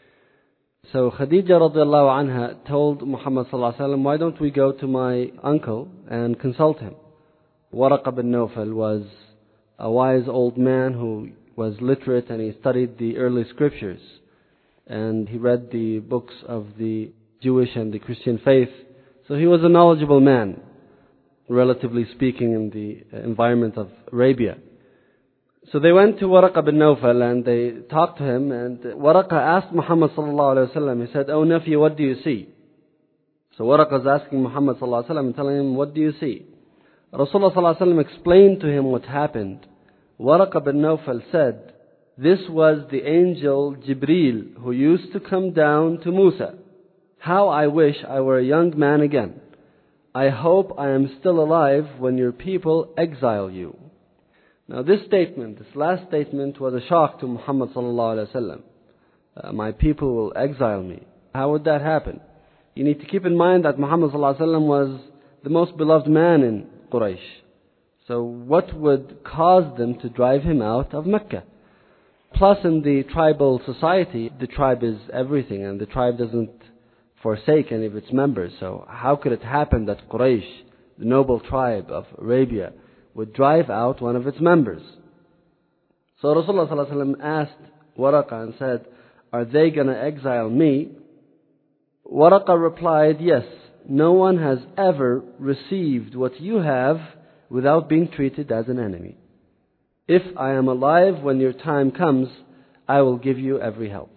So Khadija radiallahu anha told Muhammad sallallahu alaihi wasallam, why don't we go to my uncle and consult him? Waraqa bin Nawfal was a wise old man who was literate, and he studied the early scriptures. And he read the books of the Jewish and the Christian faith. So he was a knowledgeable man, relatively speaking, in the environment of Arabia. So they went to Waraqa bin Nawfal and they talked to him, and Waraqa asked Muhammad sallallahu alaihi wasallam, he said, "Oh nephew, what do you see?" So Waraqa was asking Muhammad sallallahu alaihi wasallam and telling him, "What do you see?" Rasulullah sallallahu alaihi wasallam explained to him what happened. Waraqa bin Nawfal said, this was the angel Jibreel who used to come down to Musa. How I wish I were a young man again. I hope I am still alive when your people exile you. Now this statement, this last statement, was a shock to Muhammad sallallahu alaihi wasallam. My people will exile me. How would that happen? You need to keep in mind that Muhammad sallallahu alaihi wasallam was the most beloved man in Quraysh. So what would cause them to drive him out of Mecca? Plus in the tribal society, the tribe is everything and the tribe doesn't forsake any of its members. So how could it happen that Quraysh, the noble tribe of Arabia, would drive out one of its members? So Rasulullah sallallahu alaihi wasallam asked Waraqa and said, are they going to exile me? Waraqa replied, yes, no one has ever received what you have without being treated as an enemy. If I am alive when your time comes, I will give you every help.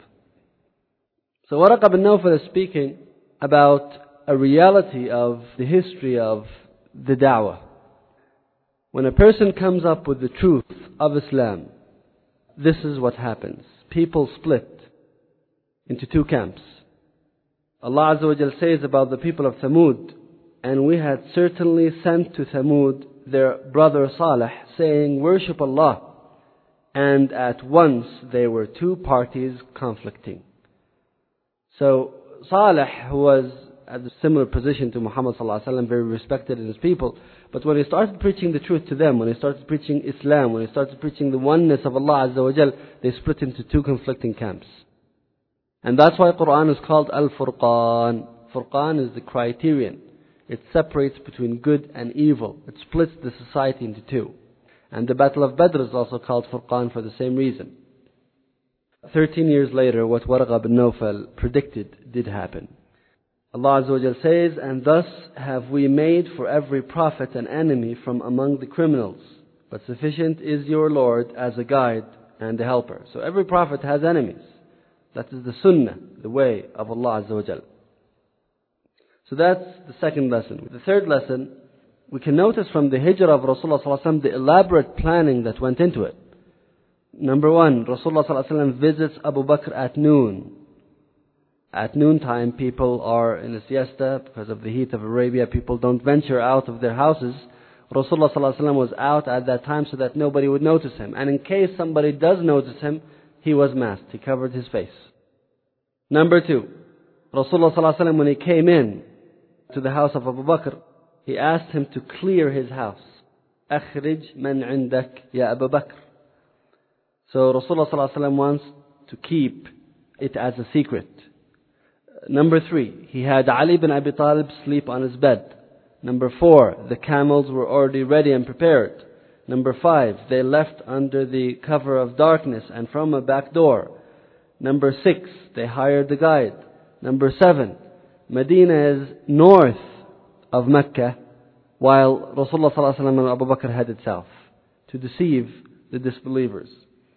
So Waraqa bin Nawfal is speaking about a reality of the history of the da'wah. When a person comes up with the truth of Islam, this is what happens. People split into two camps. Allah Azza wa Jal says about the people of Thamud, and we had certainly sent to Thamud their brother Salih, saying, worship Allah. And at once they were two parties conflicting. So Salih, who was at a similar position to Muhammad sallallahu alaihi wasallam, very respected in his people, but when he started preaching the truth to them, when he started preaching Islam, when he started preaching the oneness of Allah Azza wa Jal, they split into two conflicting camps. And that's why Quran is called Al-Furqan. Furqan is the criterion. It separates between good and evil. It splits the society into two. And the Battle of Badr is also called Furqan for the same reason. 13 years later, what Waraqa bin Nawfal predicted did happen. Allah Azza wa Jal says, and thus have we made for every prophet an enemy from among the criminals. But sufficient is your Lord as a guide and a helper. So every prophet has enemies. That is the sunnah, the way of Allah Azza wa Jal. So that's the second lesson. The third lesson, we can notice from the hijrah of Rasulullah sallallahu alaihi wasallam the elaborate planning that went into it. Number one, Rasulullah sallallahu alaihi wasallam visits Abu Bakr at noon. At noontime, people are in a siesta because of the heat of Arabia. People don't venture out of their houses. Rasulullah sallallahu alaihi wasallam was out at that time so that nobody would notice him. And in case somebody does notice him, he was masked. He covered his face. Number two, Rasulullah sallallahu alaihi wasallam, when he came in to the house of Abu Bakr, he asked him to clear his house. أخرج من عندك يا أبا بكر. So Rasulullah sallallahu alaihi wasallam wants to keep it as a secret. Number three, he had Ali bin Abi Talib sleep on his bed. Number four, the camels were already ready and prepared. Number five, they left under the cover of darkness and from a back door. Number six, they hired the guide. Number seven, Medina is north of Mecca, while Rasulullah sallallahu alaihi wasallam and Abu Bakr headed south to deceive the disbelievers.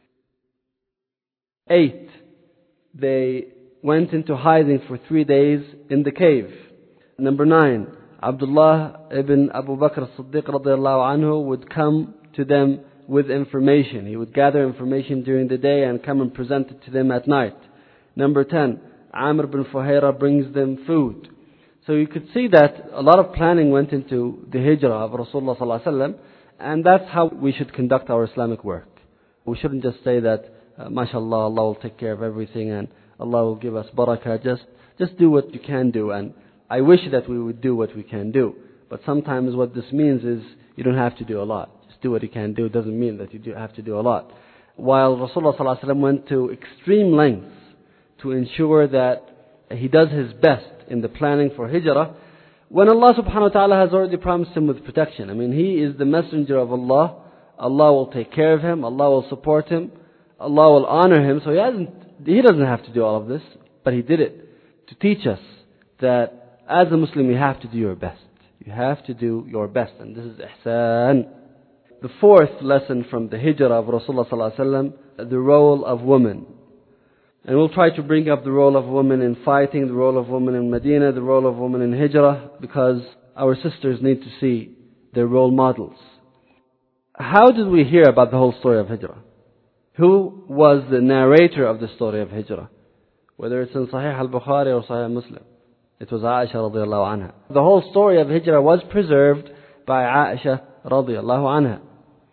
8, they went into hiding for 3 days in the cave. Number 9, Abdullah ibn Abu Bakr as-Siddiq radiyallahu anhu would come to them with information. He would gather information during the day and come and present it to them at night. Number 10, Amr bin Fuhayra brings them food. So you could see that a lot of planning went into the hijrah of Rasulullah sallallahu alaihi wasallam, and that's how we should conduct our Islamic work. We shouldn't just say that, mashallah, Allah will take care of everything and Allah will give us barakah. Just do what you can do, and I wish that we would do what we can do. But sometimes what this means is you don't have to do a lot. Just do what you can do. It doesn't mean that you have to do a lot. While Rasulullah sallallahu alaihi wasallam went to extreme lengths to ensure that he does his best in the planning for hijrah, when Allah subhanahu wa ta'ala has already promised him with protection. I mean, he is the messenger of Allah. Allah will take care of him. Allah will support him. Allah will honor him. So he doesn't have to do all of this, but he did it to teach us that as a Muslim you have to do your best. You have to do your best, and this is ihsan. The fourth lesson from the hijrah of Rasulullah sallallahu alaihi wasallam, the role of women. And we'll try to bring up the role of women in fighting, the role of women in Medina, the role of women in hijrah, because our sisters need to see their role models. How did we hear about the whole story of hijrah? Who was the narrator of the story of hijrah? Whether it's in Sahih al-Bukhari or Sahih Muslim. It was Aisha radiallahu anha. The whole story of hijrah was preserved by Aisha radiallahu anha.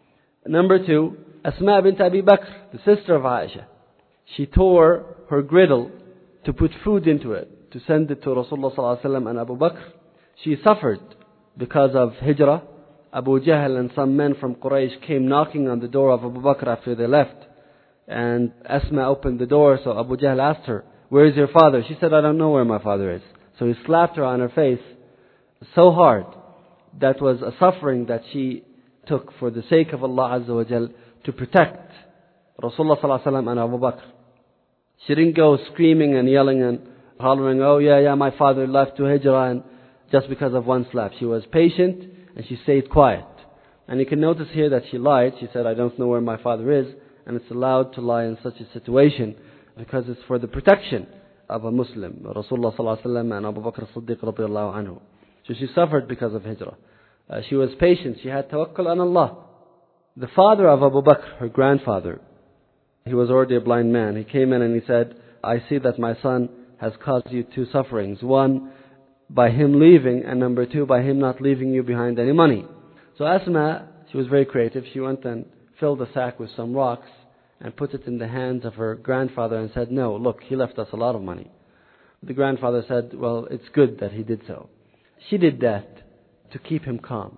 Number 2, Asma bint Abi Bakr, the sister of Aisha. She tore her griddle to put food into it, to send it to Rasulullah ﷺ and Abu Bakr. She suffered because of hijrah. Abu Jahl and some men from Quraysh came knocking on the door of Abu Bakr after they left. And Asma opened the door, so Abu Jahl asked her, "Where is your father?" She said, "I don't know where my father is." So he slapped her on her face so hard. That was a suffering that she took for the sake of Allah Azza wa Jal to protect Rasulullah ﷺ and Abu Bakr. She didn't go screaming and yelling and hollering, "Oh yeah, my father left to hijrah," and just because of one slap. She was patient and she stayed quiet. And you can notice here that she lied. She said, "I don't know where my father is." And it's allowed to lie in such a situation because it's for the protection of a Muslim, Rasulullah ﷺ and Abu Bakr as-Siddiq radiyallahu anhu. So she suffered because of hijrah. She was patient. She had tawakkul on Allah. The father of Abu Bakr, her grandfather, he was already a blind man. He came in and he said, "I see that my son has caused you 2 sufferings. One, by him leaving, and number 2, by him not leaving you behind any money." So Asma, she was very creative. She went and filled the sack with some rocks and put it in the hands of her grandfather and said, "No, look, he left us a lot of money." The grandfather said, "Well, it's good that he did so." She did that to keep him calm.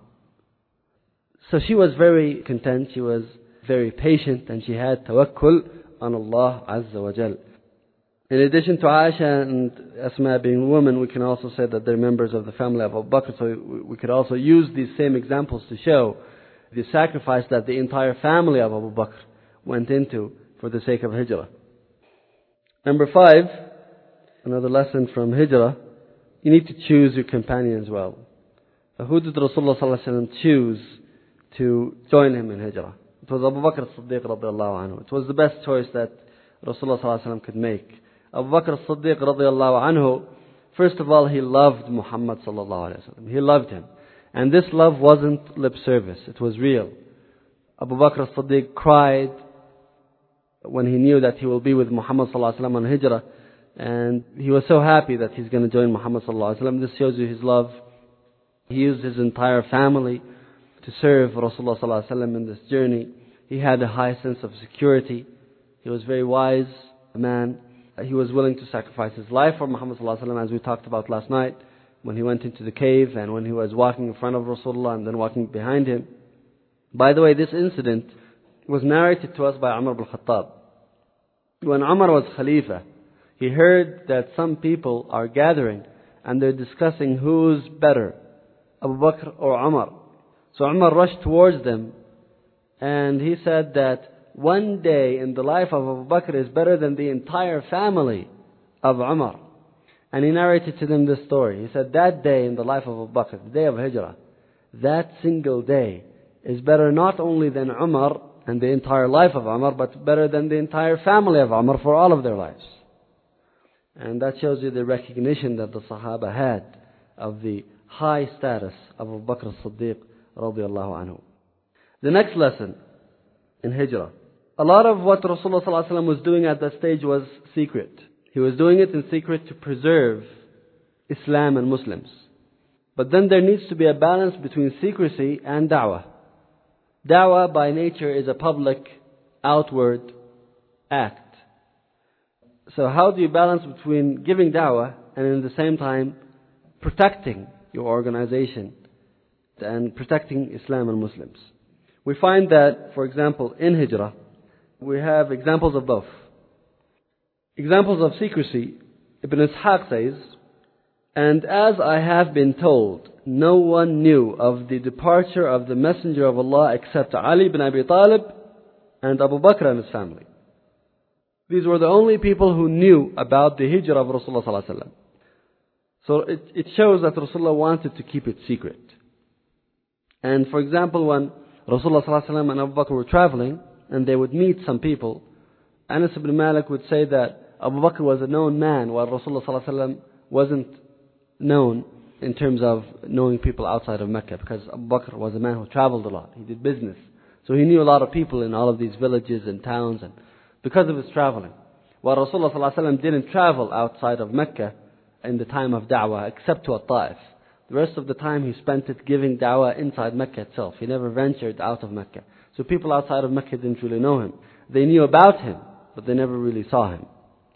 So she was very content, she was very patient, and she had tawakkul on Allah Azza wa Jal. In addition to Aisha and Asma being women, we can also say that they're members of the family of Abu Bakr. So we could also use these same examples to show the sacrifice that the entire family of Abu Bakr went into for the sake of hijrah. Number 5, another lesson from hijrah, you need to choose your companions well. Who did Rasulullah ﷺ choose to join him in hijrah? It was Abu Bakr as-Siddiq radiyallahu anhu. It was the best choice that Rasulullah ﷺ could make. Abu Bakr as-Siddiq radiyallahu anhu, first of all, he loved Muhammad sallallahu alaihi wasallam. He loved him. And this love wasn't lip service, it was real. Abu Bakr as-Siddiq cried when he knew that he will be with Muhammad sallallahu alaihi wasallam on hijrah. And he was so happy that he's going to join Muhammad sallallahu alaihi wasallam. This shows you his love. He used his entire family to serve Rasulullah sallallahu alaihi wasallam in this journey. He had a high sense of security. He was a very wise man. He was willing to sacrifice his life for Muhammad sallallahu alaihi wasallam, as we talked about last night, when he went into the cave and when he was walking in front of Rasulullah and then walking behind him. By the way, this incident was narrated to us by Umar ibn Khattab. When Umar was Khalifa, he heard that some people are gathering and they're discussing who's better, Abu Bakr or Umar. So Umar rushed towards them and he said that one day in the life of Abu Bakr is better than the entire family of Umar. And he narrated to them this story. He said that day in the life of Abu Bakr, the day of Hijrah, that single day is better not only than Umar and the entire life of Umar, but better than the entire family of Umar for all of their lives. And that shows you the recognition that the Sahaba had of the high status of Abu Bakr as-Siddiq radiyallahu anhu. The next lesson in Hijrah. A lot of what Rasulullah sallallahu alaihi wasallam was doing at that stage was secret. He was doing it in secret to preserve Islam and Muslims. But then there needs to be a balance between secrecy and da'wah. Da'wah by nature is a public, outward act. So how do you balance between giving da'wah and at the same time protecting your organization and protecting Islam and Muslims? We find that, for example, in Hijrah, we have examples of both. Examples of secrecy, Ibn Ishaq says, "And as I have been told, no one knew of the departure of the Messenger of Allah except Ali ibn Abi Talib and Abu Bakr and his family." These were the only people who knew about the hijrah of Rasulullah sallallahu alaihi wasallam. So it shows that Rasulullah wanted to keep it secret. And for example, when Rasulullah sallallahu alaihi wasallam and Abu Bakr were traveling and they would meet some people, Anas ibn Malik would say that Abu Bakr was a known man while Rasulullah sallallahu alaihi wasallam wasn't known in terms of knowing people outside of Mecca, because Abu Bakr was a man who traveled a lot. He did business. So he knew a lot of people in all of these villages and towns, and because of his traveling. While Rasulullah ﷺ didn't travel outside of Mecca in the time of da'wah except to Taif. The rest of the time he spent it giving da'wah inside Mecca itself. He never ventured out of Mecca. So people outside of Mecca didn't really know him. They knew about him, but they never really saw him.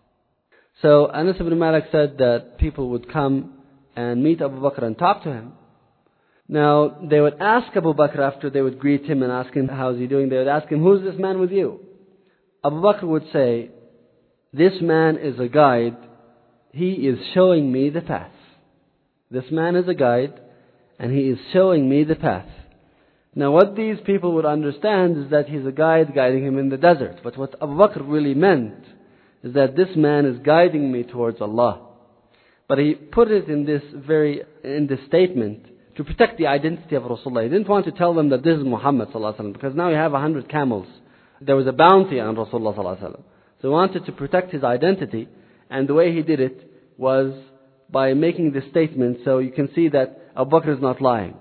So Anas ibn Malik said that people would come and meet Abu Bakr and talk to him. Now, they would ask Abu Bakr after they would greet him and ask him, how's he doing? They would ask him, who's this man with you? Abu Bakr would say, this man is a guide. He is showing me the path. This man is a guide and he is showing me the path. Now, what these people would understand is that he's a guide guiding him in the desert. But what Abu Bakr really meant is that this man is guiding me towards Allah. But he put it in this statement to protect the identity of Rasulullah. He didn't want to tell them that this is Muhammad sallallahu alaihi wasallam, because now you have 100 camels. There was a bounty on Rasulullah sallallahu alaihi wasallam. So he wanted to protect his identity, and the way he did it was by making this statement, so you can see that Abu Bakr is not lying.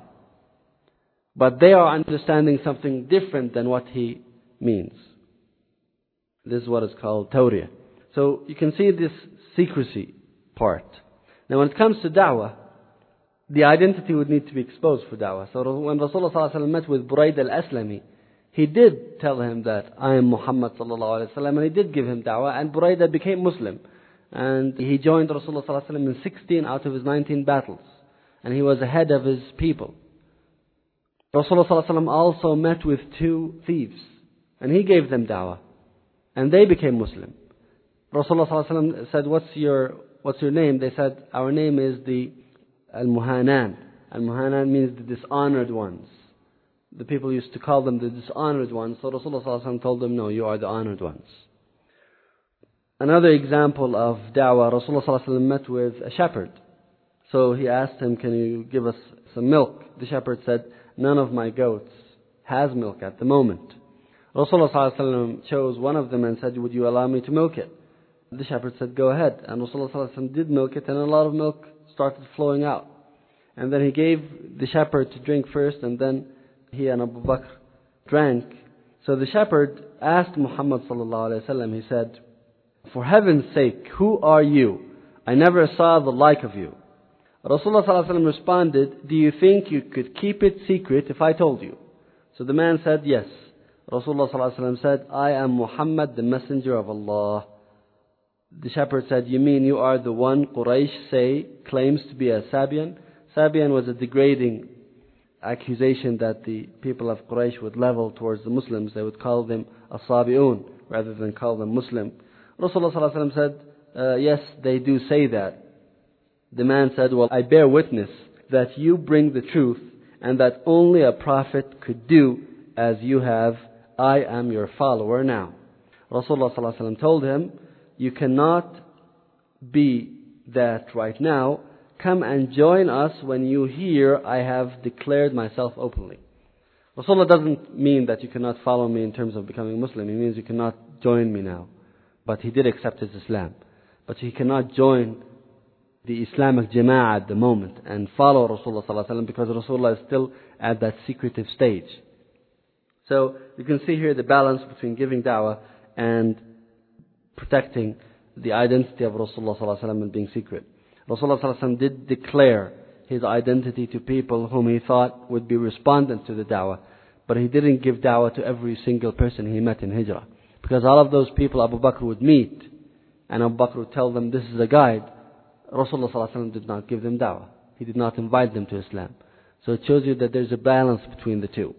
But they are understanding something different than what he means. This is what is called tawriyah. So you can see this secrecy part. Now when it comes to da'wah, the identity would need to be exposed for da'wah. So when Rasulullah sallallahu alaihi wasallam met with Burayd al-Aslami, he did tell him that I am Muhammad sallallahu alaihi wasallam, and he did give him da'wah, and Buraydah became Muslim. And he joined Rasulullah sallallahu alaihi wasallam in 16 out of his 19 battles. And he was ahead of his people. Rasulullah sallallahu alaihi wasallam also met with 2 thieves, and he gave them da'wah, and they became Muslim. Rasulullah sallallahu alaihi wasallam said, what's your name? They said, our name is the Al-Muhanan. Al-Muhanan means the dishonored ones. The people used to call them the dishonored ones. So Rasulullah sallallahu alaihi wasallam told them, no, you are the honored ones. Another example of da'wah, Rasulullah sallallahu alaihi wasallam met with a shepherd. So he asked him, can you give us some milk? The shepherd said, none of my goats has milk at the moment. Rasulullah sallallahu alaihi wasallam chose one of them and said, would you allow me to milk it? The shepherd said, go ahead. And Rasulullah sallallahu alaihi wasallam did milk it, and a lot of milk started flowing out. And then he gave the shepherd to drink first, and then he and Abu Bakr drank. So the shepherd asked Muhammad sallallahu alaihi wasallam, he said, for heaven's sake, who are you? I never saw the like of you. Rasulullah sallallahu alaihi wasallam responded, do you think you could keep it secret if I told you? So the man said, yes. Rasulullah sallallahu alaihi wasallam said, I am Muhammad, the messenger of Allah. The shepherd said, you mean you are the one Quraysh claims to be a Sabian? Sabian was a degrading accusation that the people of Quraysh would level towards the Muslims. They would call them As-Sabi'un rather than call them Muslim. Rasulullah sallallahu alaihi wasallam said, yes, they do say that. The man said, well, I bear witness that you bring the truth and that only a prophet could do as you have. I am your follower now. Rasulullah sallallahu alaihi wasallam told him, you cannot be that right now. Come and join us when you hear I have declared myself openly. Rasulullah doesn't mean that you cannot follow me in terms of becoming Muslim. He means you cannot join me now. But he did accept his Islam. But he cannot join the Islamic Jama'ah at the moment and follow Rasulullah sallallahu alaihi wasallam, because Rasulullah is still at that secretive stage. So you can see here the balance between giving da'wah and protecting the identity of Rasulullah sallallahu alaihi wasallam and being secret. Rasulullah sallallahu alaihi wasallam did declare his identity to people whom he thought would be respondents to the da'wah, but he didn't give da'wah to every single person he met in Hijrah, because all of those people Abu Bakr would meet, and Abu Bakr would tell them, this is a guide. Rasulullah sallallahu alaihi wasallam did not give them da'wah. He did not invite them to Islam. So it shows you that there's a balance between the two.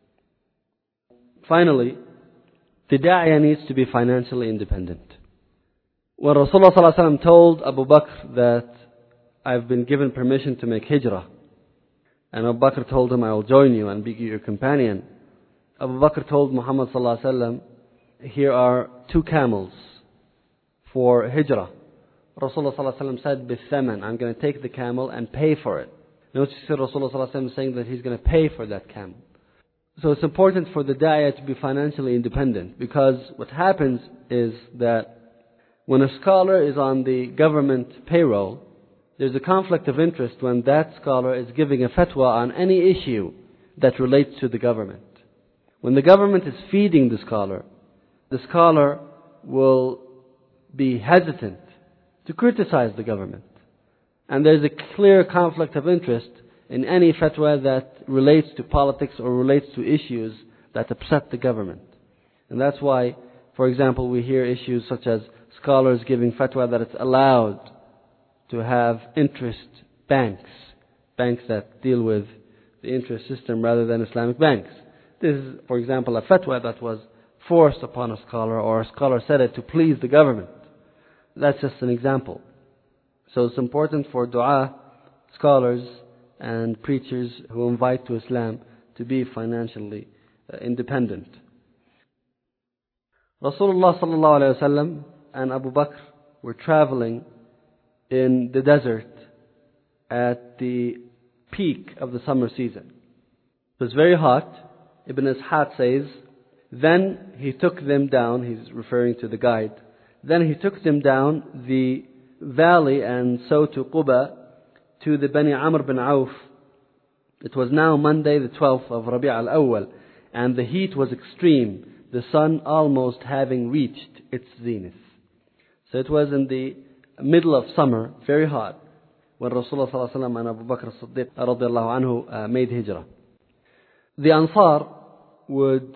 Finally, the da'iyah needs to be financially independent. When Rasulullah sallallahu alaihi wasallam told Abu Bakr that I've been given permission to make hijrah, and Abu Bakr told him, I will join you and be your companion, Abu Bakr told Muhammad sallallahu alaihi wasallam, here are 2 camels for hijrah. Rasulullah sallallahu alaihi wasallam said, "Bithaman, I'm going to take the camel and pay for it." Notice you see Rasulullah sallallahu alaihi wasallam saying that he's going to pay for that camel. So it's important for the da'iyah to be financially independent, because what happens is that when a scholar is on the government payroll, there's a conflict of interest when that scholar is giving a fatwa on any issue that relates to the government. When the government is feeding the scholar will be hesitant to criticize the government. And there's a clear conflict of interest in any fatwa that relates to politics or relates to issues that upset the government. And that's why, for example, we hear issues such as scholars giving fatwa that it's allowed to have interest banks that deal with the interest system rather than Islamic banks. This is, for example, a fatwa that was forced upon a scholar, or a scholar said it to please the government. That's just an example. So it's important for dua, scholars and preachers who invite to Islam to be financially independent. Rasulullah sallallahu alayhi wa sallam and Abu Bakr were traveling in the desert at the peak of the summer season. It was very hot. Ibn Ishaq says, then he took them down, he's referring to the guide, then he took them down the valley and so to Quba, to the Bani Amr bin Auf. It was now Monday the 12th of Rabi' al-Awwal, and the heat was extreme, the sun almost having reached its zenith. So it was in the middle of summer, very hot, when Rasulullah sallallahu alaihi wasallam and Abu Bakr as-Siddiq radiyallahu anhu made hijrah. The Ansar would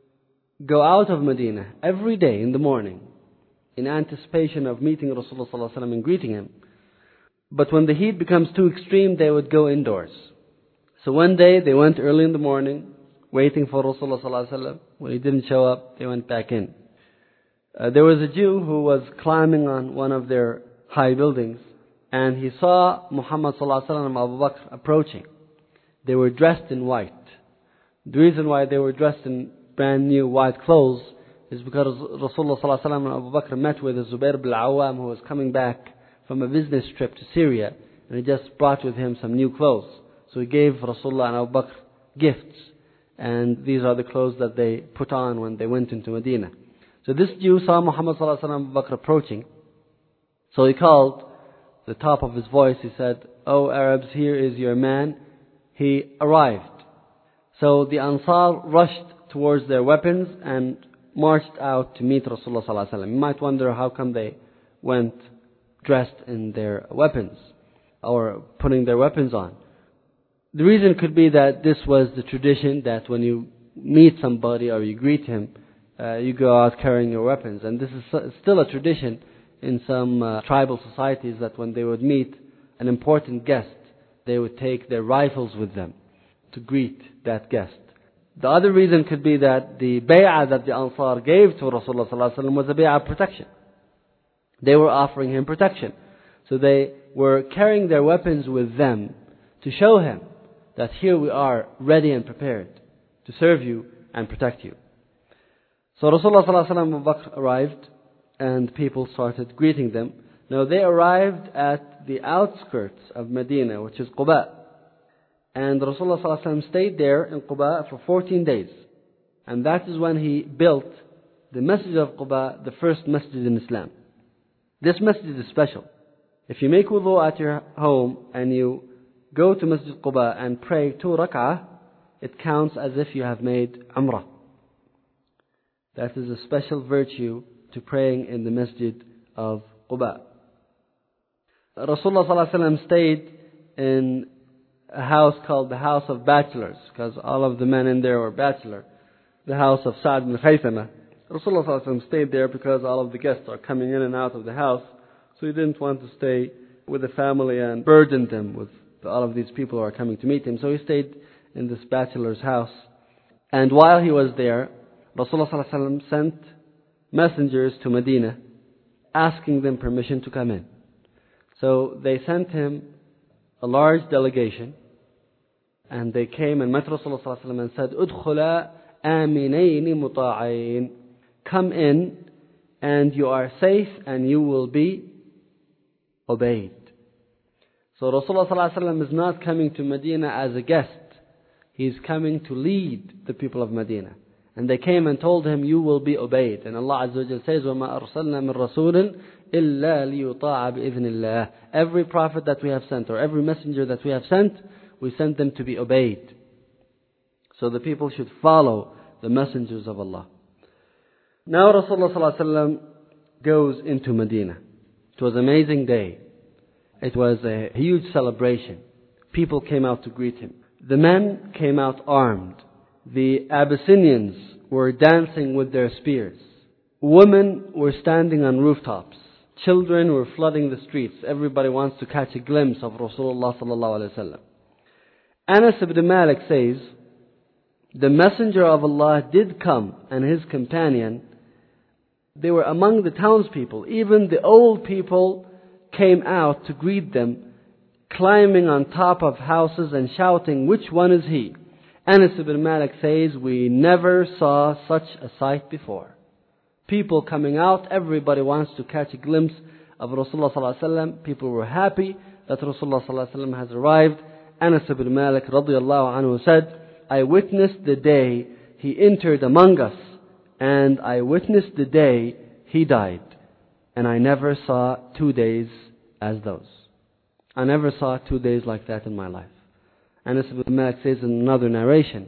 go out of Medina every day in the morning in anticipation of meeting Rasulullah sallallahu alaihi wasallam and greeting him. But when the heat becomes too extreme, they would go indoors. So one day they went early in the morning, waiting for Rasulullah sallallahu alaihi wasallam. When he didn't show up, they went back in. There was a Jew who was climbing on one of their high buildings, and he saw Muhammad sallallahu alaihi wasallam and Abu Bakr approaching. They were dressed in white. The reason why they were dressed in brand new white clothes is because Rasulullah sallallahu alaihi wasallam and Abu Bakr met with Zubair bin Awam, who was coming back from a business trip to Syria, and he just brought with him some new clothes. So he gave Rasulullah and Abu Bakr gifts, and these are the clothes that they put on when they went into Medina. So this Jew saw Muhammad sallallahu alaihi wasallam and Abu Bakr approaching. So he called the top of his voice. He said, "O Arabs, here is your man. He arrived." So the Ansar rushed towards their weapons and marched out to meet Rasulullah sallallahu alaihi wasallam. You might wonder how come they went dressed in their weapons or putting their weapons on. The reason could be that this was the tradition that when you meet somebody or you greet him, you go out carrying your weapons. And this is still a tradition in some tribal societies that when they would meet an important guest, they would take their rifles with them to greet that guest. The other reason could be that the bay'ah that the Ansar gave to Rasulullah sallallahu alaihi wasallam was a bay'ah of protection. They were offering him protection. So they were carrying their weapons with them to show him that here we are ready and prepared to serve you and protect you. So Rasulullah sallallahu alaihi wasallam and Abu Bakr arrived, and people started greeting them. Now they arrived at the outskirts of Medina, which is Quba. And Rasulullah sallallahu alaihi wasallam stayed there in Quba for 14 days. And that is when he built the Masjid of Quba, the first masjid in Islam. This masjid is special. If you make wudu at your home and you go to Masjid Quba and pray 2 rak'ah, it counts as if you have made Umrah. That is a special virtue to praying in the Masjid of Quba. Rasulullah sallallahu alaihi wasallam stayed in a house called the House of Bachelors, because all of the men in there were bachelor. The house of Sa'd bin Khaythama. Rasulullah sallallahu alaihi wasallam stayed there because all of the guests are coming in and out of the house, so he didn't want to stay with the family and burden them with all of these people who are coming to meet him. So he stayed in this bachelor's house. And while he was there, Rasulullah sallallahu alaihi wasallam sent messengers to Medina asking them permission to come in. So they sent him a large delegation, and they came and met Rasulullah sallallahu alaihi wasallam and said, "Udkhula aminaini muta'ain." Come in and you are safe and you will be obeyed. So Rasulullah sallallahu alaihi wasallam is not coming to Medina as a guest. He is coming to lead the people of Medina. And they came and told him, you will be obeyed. And Allah Azza wa Jalla says, وَمَا أَرْسَلْنَا مِن رَسُولٍ إِلَّا لِيُطَاعَ بِإِذْنِ اللَّهِ. Every prophet that we have sent, or every messenger that we have sent, we sent them to be obeyed. So the people should follow the messengers of Allah. Now Rasulullah sallallahu alaihi wasallam goes into Medina. It was an amazing day. It was a huge celebration people came out to greet him. The men came out armed. The Abyssinians were dancing with their spears. Women were standing on rooftops. Children were flooding the streets. Everybody wants to catch a glimpse of Rasulullah sallallahu alaihi wasallam. Anas ibn Malik says, the Messenger of Allah did come and his companion. They were among the townspeople. Even the old people came out to greet them, climbing on top of houses and shouting, "Which one is he?" Anas ibn Malik says, we never saw such a sight before. People coming out, everybody wants to catch a glimpse of Rasulullah sallallahu alaihi wasallam. People were happy that Rasulullah sallallahu alaihi wasallam has arrived. Anas ibn Malik radiyallahu anhu said, I witnessed the day he entered among us, and I witnessed the day he died. And I never saw 2 days as those. I never saw 2 days like that in my life. Anas ibn Malik says in another narration,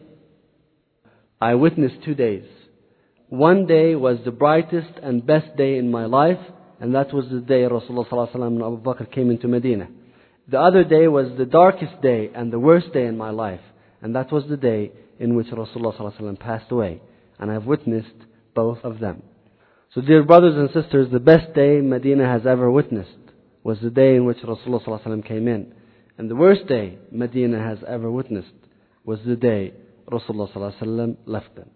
I witnessed 2 days. One day was the brightest and best day in my life, and that was the day Rasulullah sallallahu alaihi wasallam and Abu Bakr came into Medina. The other day was the darkest day and the worst day in my life, and that was the day in which Rasulullah sallallahu alaihi wasallam passed away. And I've witnessed both of them. So dear brothers and sisters, the best day Medina has ever witnessed was the day in which Rasulullah sallallahu alaihi wasallam came in. And the worst day Medina has ever witnessed was the day Rasulullah sallallahu alaihi wasallam left them.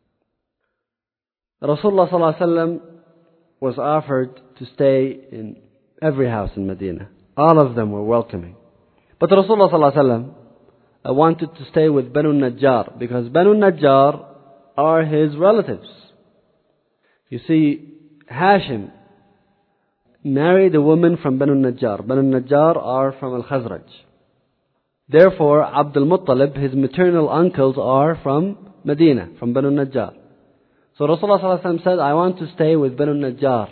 Rasulullah sallallahu alaihi wasallam was offered to stay in every house in Medina. All of them were welcoming. But Rasulullah sallallahu alaihi wasallam wanted to stay with Banu Najjar, because Banu Najjar are his relatives. You see, Hashim married a woman from Banu Najjar. Banu Najjar are from Al-Khazraj. Therefore, Abdul Muttalib, his maternal uncles, are from Medina, from Banu Najjar. So Rasulullah sallallahu alaihi wasallam said, I want to stay with Banu Najjar.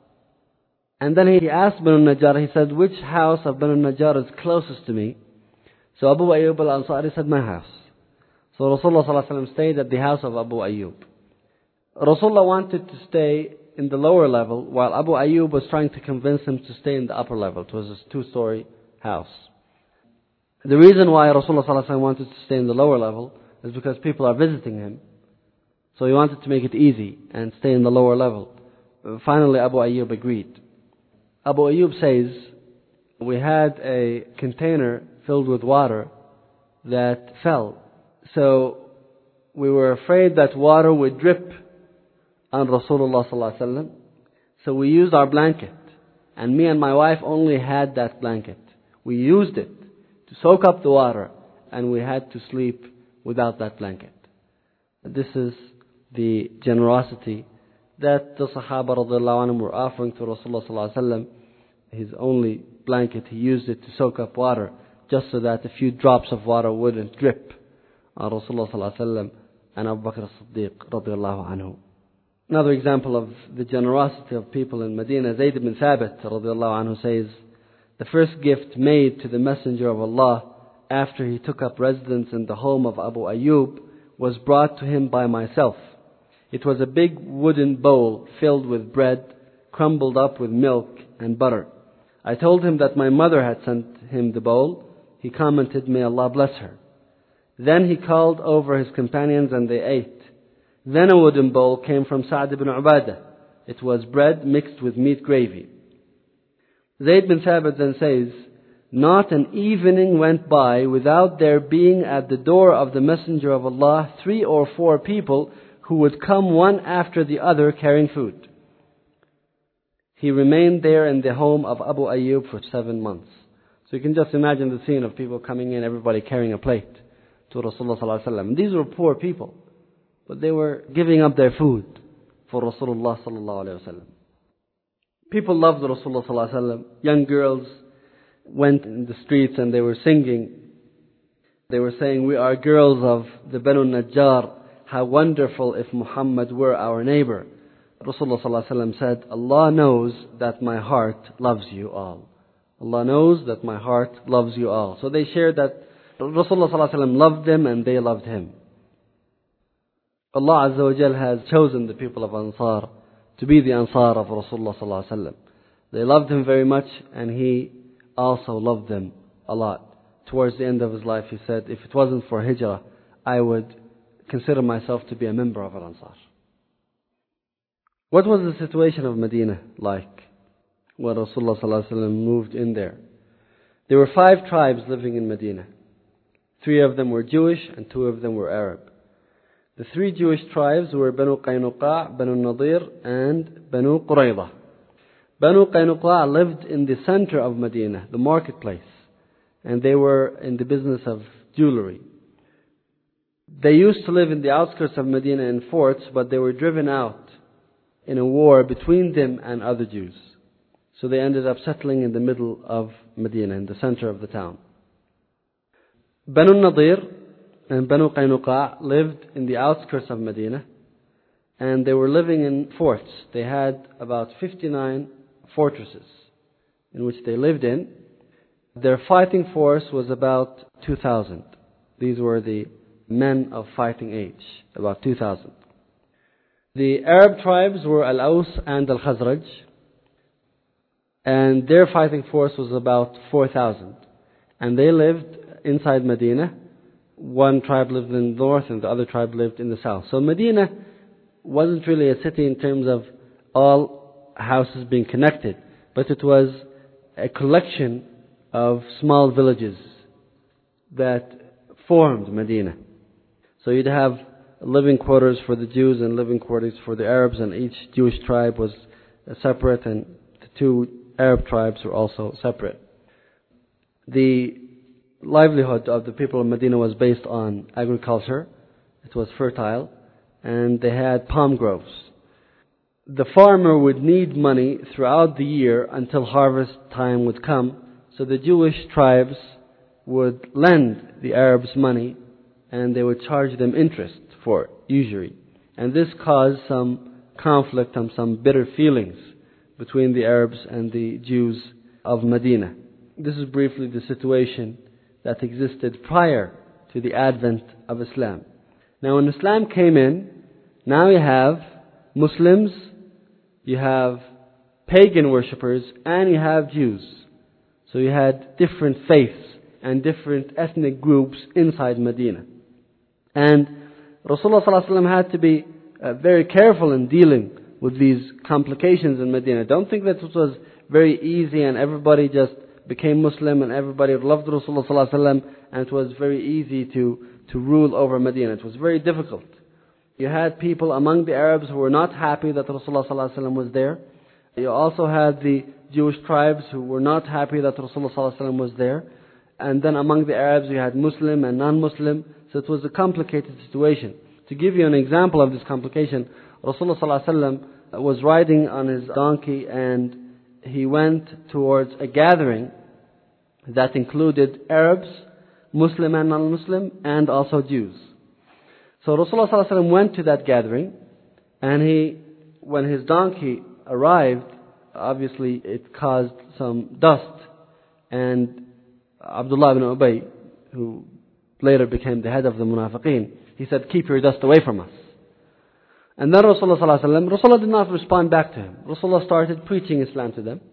And then he asked Banu Najjar, he said, which house of Banu Najjar is closest to me? So Abu Ayyub al-Ansari said, my house. So Rasulullah sallallahu alaihi wasallam stayed at the house of Abu Ayyub. Rasulullah wanted to stay in the lower level, while Abu Ayyub was trying to convince him to stay in the upper level. It was a 2-story house. The reason why Rasulullah sallallahu alaihi wasallam wanted to stay in the lower level is because people are visiting him. So he wanted to make it easy and stay in the lower level. Finally, Abu Ayyub agreed. Abu Ayyub says, we had a container filled with water that fell. So we were afraid that water would drip on Rasulullah sallallahu alaihi wasallam. So we used our blanket. And me and my wife only had that blanket. We used it to soak up the water, and we had to sleep without that blanket. This is the generosity that the Sahaba radiallahu anhum were offering to Rasulullah sallallahu alaihi wasallam. His only blanket, he used it to soak up water, just so that a few drops of water wouldn't drip on Rasulullah sallallahu alaihi wasallam and Abu Bakr as-Siddiq radiallahu anhu. Another example of the generosity of people in Medina, Zayd ibn Thabit radiallahu anhu says, the first gift made to the Messenger of Allah after he took up residence in the home of Abu Ayyub was brought to him by myself. It was a big wooden bowl filled with bread, crumbled up with milk and butter. I told him that my mother had sent him the bowl. He commented, may Allah bless her. Then he called over his companions and they ate. Then a wooden bowl came from Sa'd ibn Ubadah. It was bread mixed with meat gravy. Zayd bin Thabit then says, not an evening went by without there being at the door of the Messenger of Allah 3 or 4 people who would come one after the other carrying food. He remained there in the home of Abu Ayyub for 7 months. So you can just imagine the scene of people coming in, everybody carrying a plate to Rasulullah sallallahu alaihi wasallam. And these were poor people, but they were giving up their food for Rasulullah sallallahu alaihi wasallam. People loved Rasulullah sallallahu alaihi wasallam. Young girls went in the streets and they were singing. They were saying, we are girls of the Banu Najjar. How wonderful if Muhammad were our neighbor. Rasulullah sallallahu alaihi wasallam said, Allah knows that my heart loves you all. Allah knows that my heart loves you all. So they shared that Rasulullah sallallahu alaihi wasallam loved them and they loved him. Allah Azza wa Jal has chosen the people of Ansar to be the Ansar of Rasulullah sallallahu alaihi wasallam. They loved him very much and he also loved them a lot. towards the end of his life, he said, if it wasn't for Hijrah, I would consider myself to be a member of Al-Ansar. What was the situation of Medina like when Rasulullah ﷺ moved in there? There were 5 tribes living in Medina. 3 of them were Jewish and 2 of them were Arab. The 3 Jewish tribes were Banu Qaynuqa, Banu Nadir, and Banu Qurayza. Banu Qaynuqa lived in the center of Medina, the marketplace, and they were in the business of jewelry. They used to live in the outskirts of Medina in forts, but they were driven out in a war between them and other Jews. So they ended up settling in the middle of Medina, in the center of the town. Banu Nadir and Banu Qaynuqa lived in the outskirts of Medina, and they were living in forts. They had about 59 fortresses in which they lived in. Their fighting force was about 2,000. These were the men of fighting age, about 2,000. The Arab tribes were Al-Aws and Al-Khazraj, and their fighting force was about 4,000. And they lived inside Medina. One tribe lived in the north and the other tribe lived in the south. So Medina wasn't really a city in terms of all houses being connected, but it was a collection of small villages that formed Medina. So you'd have living quarters for the Jews and living quarters for the Arabs, and each Jewish tribe was separate, and the 2 Arab tribes were also separate. The livelihood of the people of Medina was based on agriculture. It was fertile, and they had palm groves. The farmer would need money throughout the year until harvest time would come, so the Jewish tribes would lend the Arabs money, and they would charge them interest for usury. And this caused some conflict and some bitter feelings between the Arabs and the Jews of Medina. This is briefly the situation that existed prior to the advent of Islam. Now when Islam came in, now you have Muslims, you have pagan worshippers, and you have Jews. So you had different faiths and different ethnic groups inside Medina. And Rasulullah ﷺ had to be very careful in dealing with these complications in Medina. Don't think that it was very easy and everybody just became Muslim and everybody loved Rasulullah ﷺ and it was very easy to rule over Medina. It was very difficult. You had people among the Arabs who were not happy that Rasulullah ﷺ was there. You also had the Jewish tribes who were not happy that Rasulullah ﷺ was there. And then among the Arabs you had Muslim and non-Muslim. So it was a complicated situation. To give you an example of this complication, Rasulullah ﷺ was riding on his donkey and he went towards a gathering that included Arabs, Muslim and non-Muslim, and also Jews. So Rasulullah ﷺ went to that gathering, and when his donkey arrived, obviously it caused some dust, and Abdullah ibn Ubay, who later became the head of the Munafiqeen, he said, "Keep your dust away from us." And then Rasulullah did not respond back to him. Rasulullah started preaching Islam to them.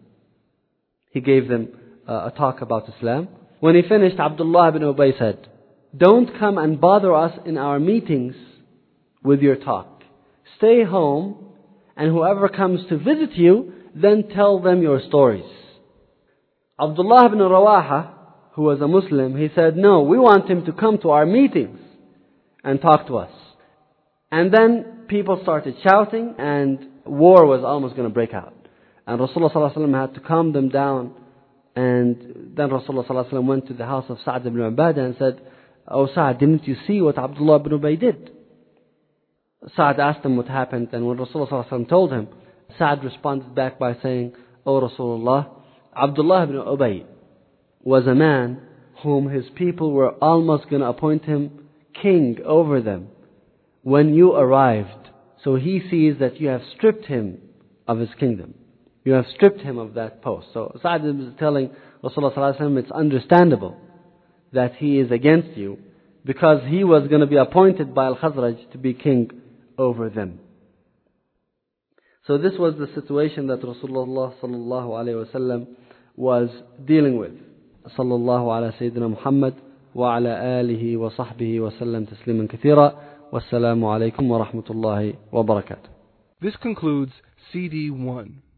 He gave them a talk about Islam. When he finished, Abdullah ibn Ubay said, "Don't come and bother us in our meetings with your talk. Stay home, and whoever comes to visit you, then tell them your stories." Abdullah ibn Rawaha, who was a Muslim, he said, "No, we want him to come to our meetings and talk to us." And then people started shouting and war was almost going to break out. And Rasulullah ﷺ had to calm them down. And then Rasulullah ﷺ went to the house of Sa'd ibn Ubadah and said, "Oh Sa'd, didn't you see what Abdullah ibn Ubay did?" Sa'd asked him what happened, and when Rasulullah ﷺ told him, Sa'd responded back by saying, "Oh Rasulullah, Abdullah ibn Ubay was a man whom his people were almost going to appoint him king over them when you arrived. So he sees that you have stripped him of his kingdom. You have stripped him of that post." So Sa'd is telling Rasulullah ﷺ it's understandable that he is against you because he was going to be appointed by Al-Khazraj to be king over them. So this was the situation that Rasulullah ﷺ was dealing with. صلى الله على سيدنا محمد وعلى آله وصحبه وسلم تسليما كثيرا والسلام عليكم ورحمة الله وبركاته. This concludes CD 1.